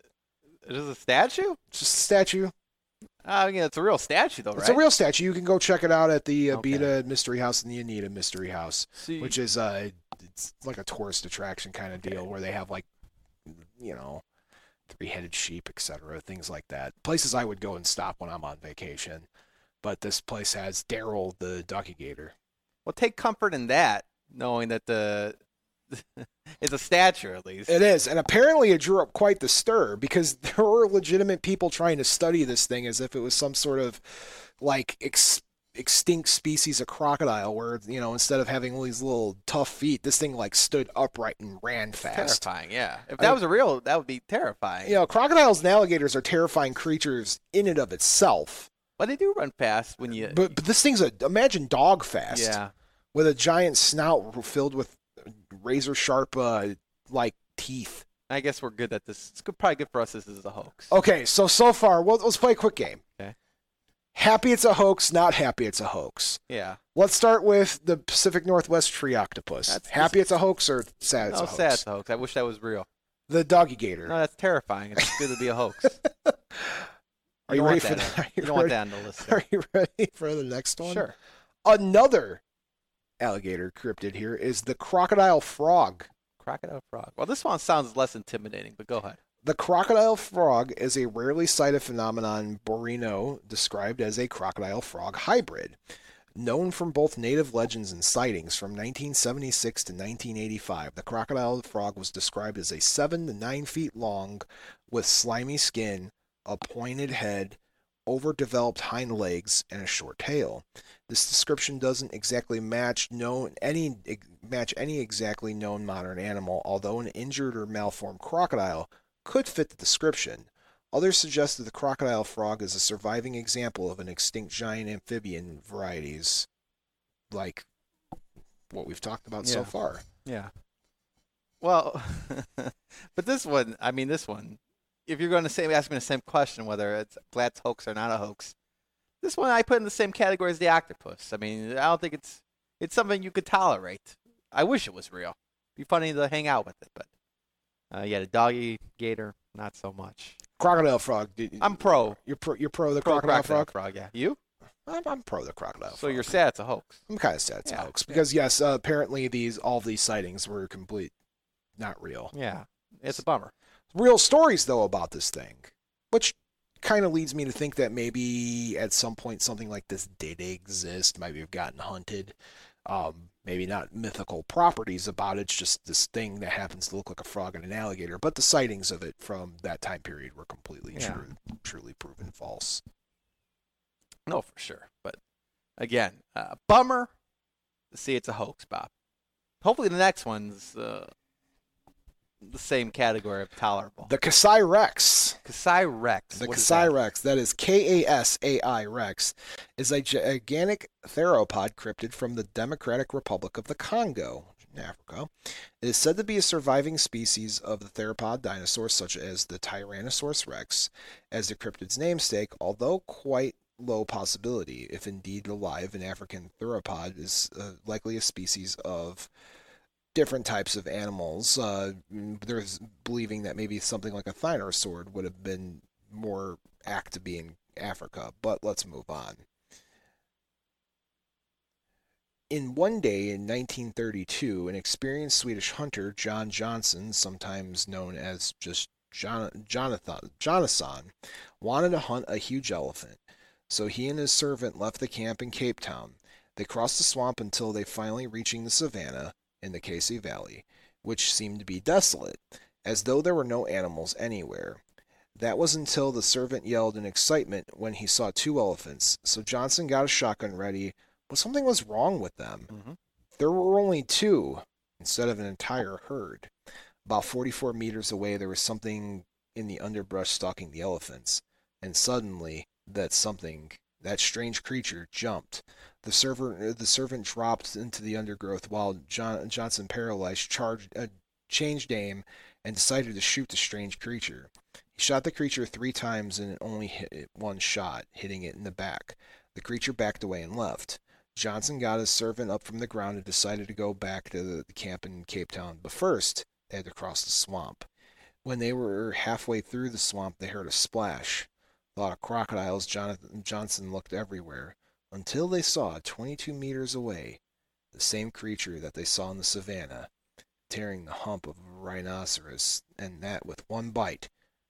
It is a statue? It's just a statue. I mean, it's a real statue, though, right? It's a real statue. You can go check it out at the Okay. Abita Mystery House and the Anita Mystery House, See- which is uh, it's like a tourist attraction kind of deal where they have like, you know, three-headed sheep, et cetera, things like that. Places I would go and stop when I'm on vacation. But this place has Daryl the doggy gator. Well, take comfort in that, knowing that the it's a statue at least. It is, and apparently it drew up quite the stir because there were legitimate people trying to study this thing as if it was some sort of like ex- extinct species of crocodile, where you know instead of having all these little tough feet, this thing like stood upright and ran fast. Terrifying, yeah. If that I- was a real, that would be terrifying. You know, crocodiles and alligators are terrifying creatures in and of itself. But they do run fast when you. But but this thing's a imagine dog fast. Yeah. With a giant snout filled with razor sharp uh, like teeth. I guess we're good at this. It's good, probably good for us. This is a hoax. Okay, so so far, well, let's play a quick game. Okay. Happy it's a hoax, not happy it's a hoax. Yeah. Let's start with the Pacific Northwest tree octopus. That's- happy it's a hoax or sad it's No, a hoax? sad it's a hoax. I wish that was real. The doggy gator. No, that's terrifying. It's good to be a hoax. Are you don't ready want for that the, on- are you you don't want ready- that on the list. Are you ready for the next one? Sure. Another alligator cryptid here is the crocodile frog. Crocodile frog. Well, this one sounds less intimidating, but go ahead. The crocodile frog is a rarely sighted phenomenon Borino described as a crocodile frog hybrid. Known from both native legends and sightings from nineteen seventy-six to nineteen eighty-five, the crocodile frog was described as a seven to nine feet long with slimy skin, a pointed head, overdeveloped hind legs, and a short tail. This description doesn't exactly match known any match any exactly known modern animal, although an injured or malformed crocodile could fit the description. Others suggest that the crocodile frog is a surviving example of an extinct giant amphibian varieties, like what we've talked about so Yeah. far. Yeah. Well, but this one, I mean, this one, if you're going to say, ask me the same question, whether it's glad it's hoax or not a hoax, this one I put in the same category as the octopus. I mean, I don't think it's it's something you could tolerate. I wish it was real. Be funny to hang out with it, but uh, yeah, the doggy gator, not so much. Crocodile frog. d- I'm pro. You're pro. You're pro the Pro crocodile, crocodile frog. frog, yeah. You? I'm, I'm pro the crocodile. So frog. you're sad it's a hoax. I'm kind of sad it's a Yeah, hoax yeah. because yes, uh, apparently these all of these sightings were complete, not real. Yeah, it's a bummer. Real stories though about this thing, which kind of leads me to think that maybe at some point something like this did exist. Maybe have gotten hunted. um, maybe not mythical properties about it. It's just this thing that happens to look like a frog and an alligator. But the sightings of it from that time period were completely Yeah. true, truly proven false. No, for sure. But again, uh, bummer to see it's a hoax, Bob. Hopefully the next one's uh, the same category of tolerable. The Kasai Rex. Kasai Rex. The What is Kasai that? Rex, that is K A S A I Rex, is a gigantic theropod cryptid from the Democratic Republic of the Congo in Africa. It is said to be a surviving species of the theropod dinosaurs, such as the Tyrannosaurus rex, as the cryptid's namesake, although quite low possibility. If indeed alive, an African theropod is uh, likely a species of different types of animals. Uh, there's believing that maybe something like a Thinosaur would have been more apt to be in Africa, but let's move on. In one day in nineteen thirty-two, an experienced Swedish hunter, John Johnson, sometimes known as just John, Jonathan, Jonathan, wanted to hunt a huge elephant. So he and his servant left the camp in Cape Town. They crossed the swamp until they finally reaching the savannah in the Kasai Valley, which seemed to be desolate, as though there were no animals anywhere. That was until the servant yelled in excitement when he saw two elephants, so Johnson got a shotgun ready, but something was wrong with them. Mm-hmm. There were only two, instead of an entire herd. About forty-four meters away, there was something in the underbrush stalking the elephants, and suddenly, that something, that strange creature, jumped. The servant, the servant dropped into the undergrowth while John, Johnson, paralyzed, charged, uh, changed aim and decided to shoot the strange creature. He shot the creature three times and it only hit it one shot, hitting it in the back. The creature backed away and left. Johnson got his servant up from the ground and decided to go back to the, the camp in Cape Town, but first they had to cross the swamp. When they were halfway through the swamp, they heard a splash. Thought of crocodiles, Jonathan Johnson looked everywhere, until they saw, twenty-two meters away, the same creature that they saw in the savannah, tearing the hump of a rhinoceros, and that with one bite,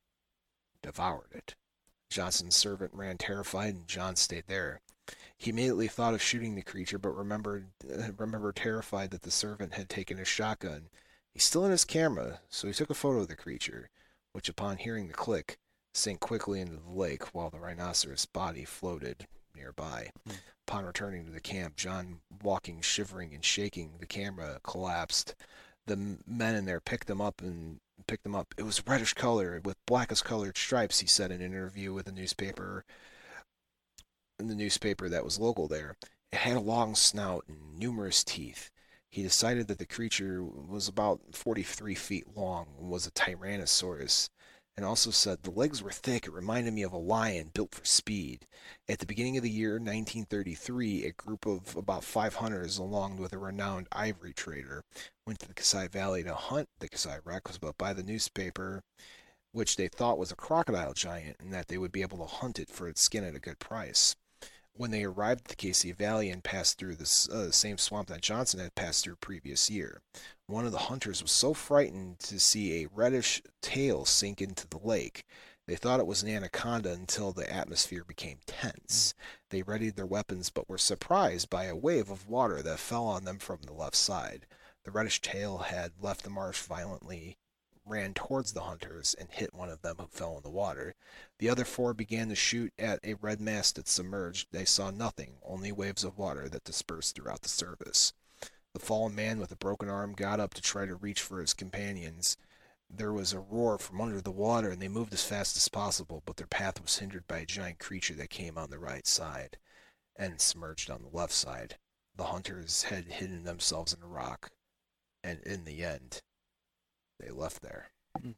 devoured it. Johnson's servant ran terrified, and John stayed there. He immediately thought of shooting the creature, but remembered, uh, remembered terrified that the servant had taken his shotgun. He still had his camera, so he took a photo of the creature, which upon hearing the click, sank quickly into the lake while the rhinoceros body floated nearby. Mm. Upon returning to the camp, John, walking, shivering, and shaking, the camera collapsed. The men in there picked them up and picked them up. It was reddish color with blackest colored stripes, he said in an interview with a newspaper in the newspaper that was local there. It had a long snout and numerous teeth. He decided that the creature was about forty-three feet long and was a Tyrannosaurus, and also said the legs were thick. It reminded me of a lion built for speed. At the beginning of the year nineteen thirty-three, a group of about five hunters, along with a renowned ivory trader, went to the Kasai Valley to hunt the Kasai Rex, but by the newspaper, which they thought was a crocodile giant, and that they would be able to hunt it for its skin at a good price. When they arrived at the Kasai Valley and passed through the uh, same swamp that Johnson had passed through previous year, one of the hunters was so frightened to see a reddish tail sink into the lake. They thought it was an anaconda until the atmosphere became tense. They readied their weapons but were surprised by a wave of water that fell on them from the left side. The reddish tail had left the marsh violently, ran towards the hunters, and hit one of them who fell in the water. The other four began to shoot at a red mass that submerged. They saw nothing, only waves of water that dispersed throughout the surface. The fallen man with a broken arm got up to try to reach for his companions. There was a roar from under the water, and they moved as fast as possible, but their path was hindered by a giant creature that came on the right side and submerged on the left side. The hunters had hidden themselves in a rock, and in the end, they left there. Mm.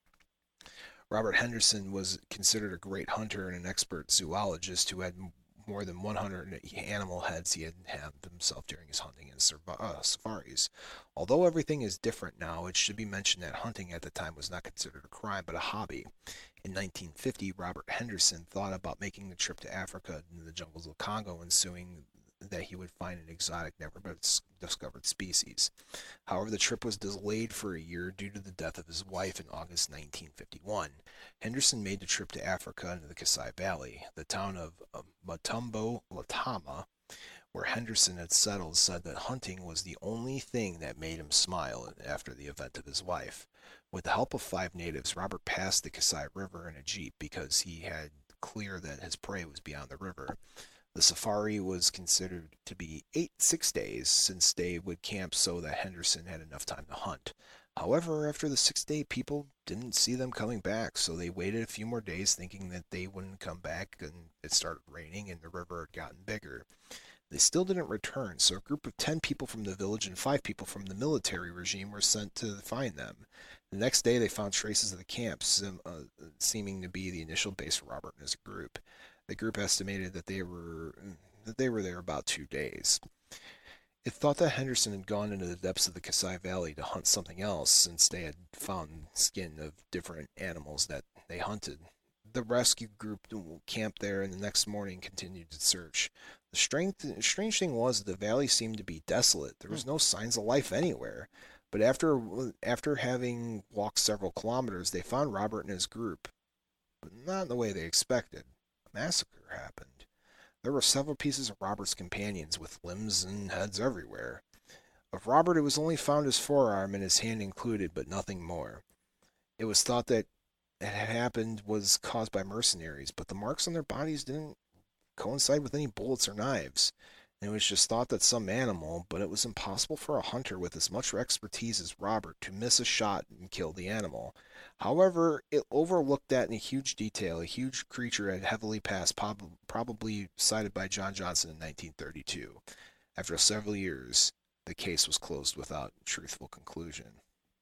Robert Henderson was considered a great hunter and an expert zoologist who had more than one hundred animal heads he had had himself during his hunting and uh, safaris. Although everything is different now, it should be mentioned that hunting at the time was not considered a crime but a hobby. In nineteen fifty, Robert Henderson thought about making the trip to Africa into the jungles of Congo, ensuing that he would find an exotic, never discovered species. However, the trip was delayed for a year due to the death of his wife in August nineteen fifty-one. Henderson made the trip to Africa into the Kasai Valley. The town of uh, Matumbo Latama, where Henderson had settled, said that hunting was the only thing that made him smile after the event of his wife. With the help of five natives, Robert passed the Kasai River in a jeep because he had clear that his prey was beyond the river. The safari was considered to be eight six days, since they would camp so that Henderson had enough time to hunt. However, after the sixth day, people didn't see them coming back, so they waited a few more days thinking that they wouldn't come back, and it started raining and the river had gotten bigger. They still didn't return, so a group of ten people from the village and five people from the military regime were sent to find them. The next day, they found traces of the camp, sim, uh, seeming to be the initial base for Robert and his group. The group estimated that they were that they were there about two days. It thought that Henderson had gone into the depths of the Kasai Valley to hunt something else, since they had found skin of different animals that they hunted. The rescue group camped there, and the next morning continued to search. The strange, strange thing was that the valley seemed to be desolate. There was no signs of life anywhere. But after after having walked several kilometers, they found Robert and his group, but not in the way they expected. A massacre happened. There were several pieces of Robert's companions with limbs and heads everywhere. Of Robert, it was only found his forearm and his hand included, but nothing more. It was thought that it had happened was caused by mercenaries, but the marks on their bodies didn't coincide with any bullets or knives. And it was just thought that some animal, but it was impossible for a hunter with as much expertise as Robert to miss a shot and kill the animal. However, it overlooked that in a huge detail. A huge creature had heavily passed, prob- probably sighted by John Johnson in nineteen thirty-two. After several years, the case was closed without truthful conclusion.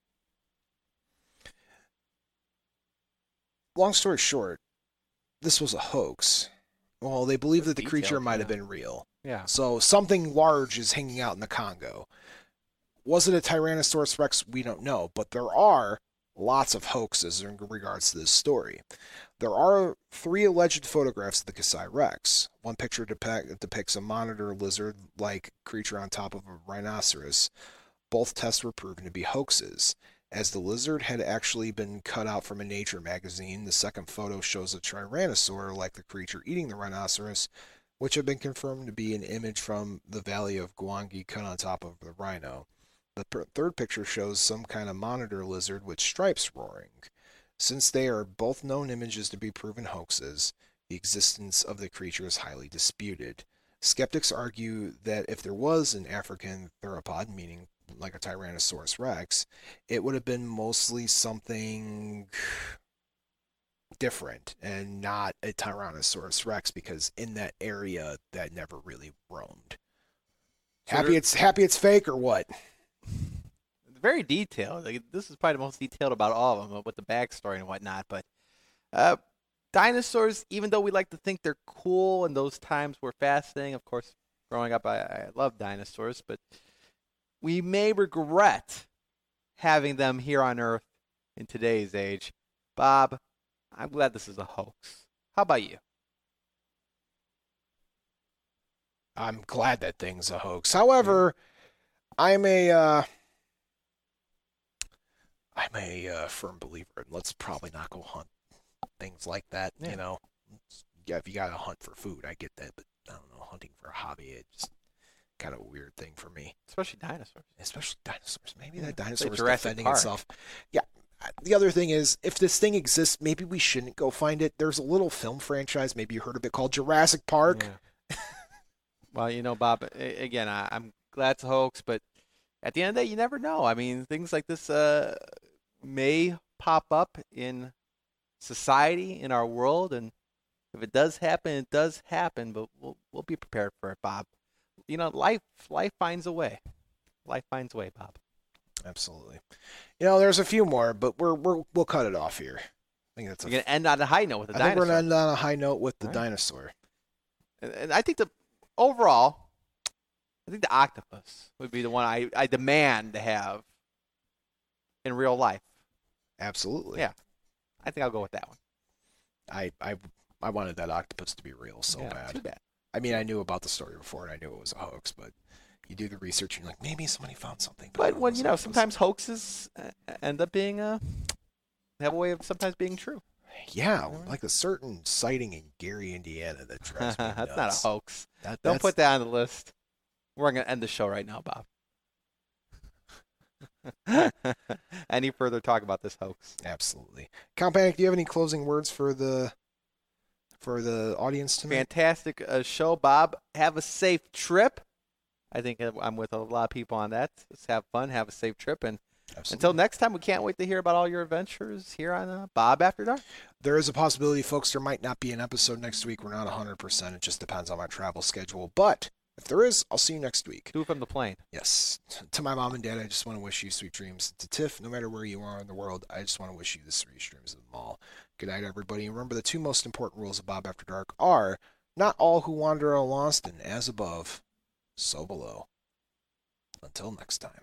Long story short, this was a hoax. Well, they believe that the creature might have been real. Yeah. So something large is hanging out in the Congo. Was it a Tyrannosaurus Rex? We don't know. But there are lots of hoaxes in regards to this story. There are three alleged photographs of the Kasai Rex. One picture depict, depicts a monitor lizard-like creature on top of a rhinoceros. Both tests were proven to be hoaxes. As the lizard had actually been cut out from a nature magazine, the second photo shows a tyrannosaur like the creature eating the rhinoceros, which had been confirmed to be an image from the valley of Gwangi cut on top of the rhino. The per- third picture shows some kind of monitor lizard with stripes roaring. Since they are both known images to be proven hoaxes, the existence of the creature is highly disputed. Skeptics argue that if there was an African theropod, meaning like a Tyrannosaurus Rex, it would have been mostly something different and not a Tyrannosaurus Rex, because in that area that never really roamed. So happy there- it's happy it's fake or what? Very detailed. Like, this is probably the most detailed about all of them, with the backstory and whatnot. But uh, dinosaurs, even though we like to think they're cool and those times were fascinating, of course, growing up, I, I love dinosaurs, but we may regret having them here on Earth in today's age. Bob, I'm glad this is a hoax. How about you? I'm glad that thing's a hoax. However, I'm a uh, I'm a uh, firm believer in let's probably not go hunt things like that. Yeah. You know, yeah, if you got to hunt for food, I get that, but I don't know, hunting for a hobby, it's kind of a weird thing for me. Especially dinosaurs. Especially dinosaurs. Maybe Yeah. that dinosaur was Jurassic defending Park. itself. Yeah. The other thing is, if this thing exists, maybe we shouldn't go find it. There's a little film franchise, maybe you heard of it, called Jurassic Park. Yeah. Well, you know, Bob, a- again, I, I'm glad it's a hoax, but at the end of the day, you never know. I mean, things like this uh, may pop up in society, in our world, and if it does happen, it does happen, but we'll we'll be prepared for it, Bob. You know, life life finds a way. Life finds a way, Bob. Absolutely. You know, there's a few more, but we're we're we'll cut it off here. I think that's. We're A, going to end on a high note with the I think we're dinosaur. gonna end on a high note with the All right. dinosaur. And, and I think the overall, I think the octopus would be the one I, I demand to have in real life. Absolutely. Yeah. I think I'll go with that one. I I I wanted that octopus to be real so Yeah, bad. too bad. I mean, I knew about the story before, and I knew it was a hoax, but you do the research, and you're like, maybe somebody found something. But no, when it you was know, a hoax. sometimes hoaxes uh, end up being uh, have a way of sometimes being true. Yeah, like a certain sighting in Gary, Indiana that drives me That's nuts. not a hoax. That, Don't that's, put that on the list. We're going to end the show right now, Bob. Any further talk about this hoax? Absolutely. Count Panic, do you have any closing words for the for the audience tonight? Fantastic uh, show, Bob. Have a safe trip. I think I'm with a lot of people on that. Just have fun, have a safe trip, and Absolutely. Until next time, we can't wait to hear about all your adventures here on uh, Bob After Dark. There is a possibility, folks, there might not be an episode next week. We're not one hundred percent. It just depends on my travel schedule. But if there is, I'll see you next week. Do it from the plane. Yes. To my mom and dad, I just want to wish you sweet dreams. To Tiff, no matter where you are in the world, I just want to wish you the sweetest dreams of them all. Good night, everybody. And remember, the two most important rules of Bob After Dark are not all who wander are lost, and as above, so below. Until next time.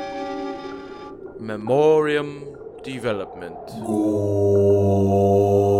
Memoriam Development. Go.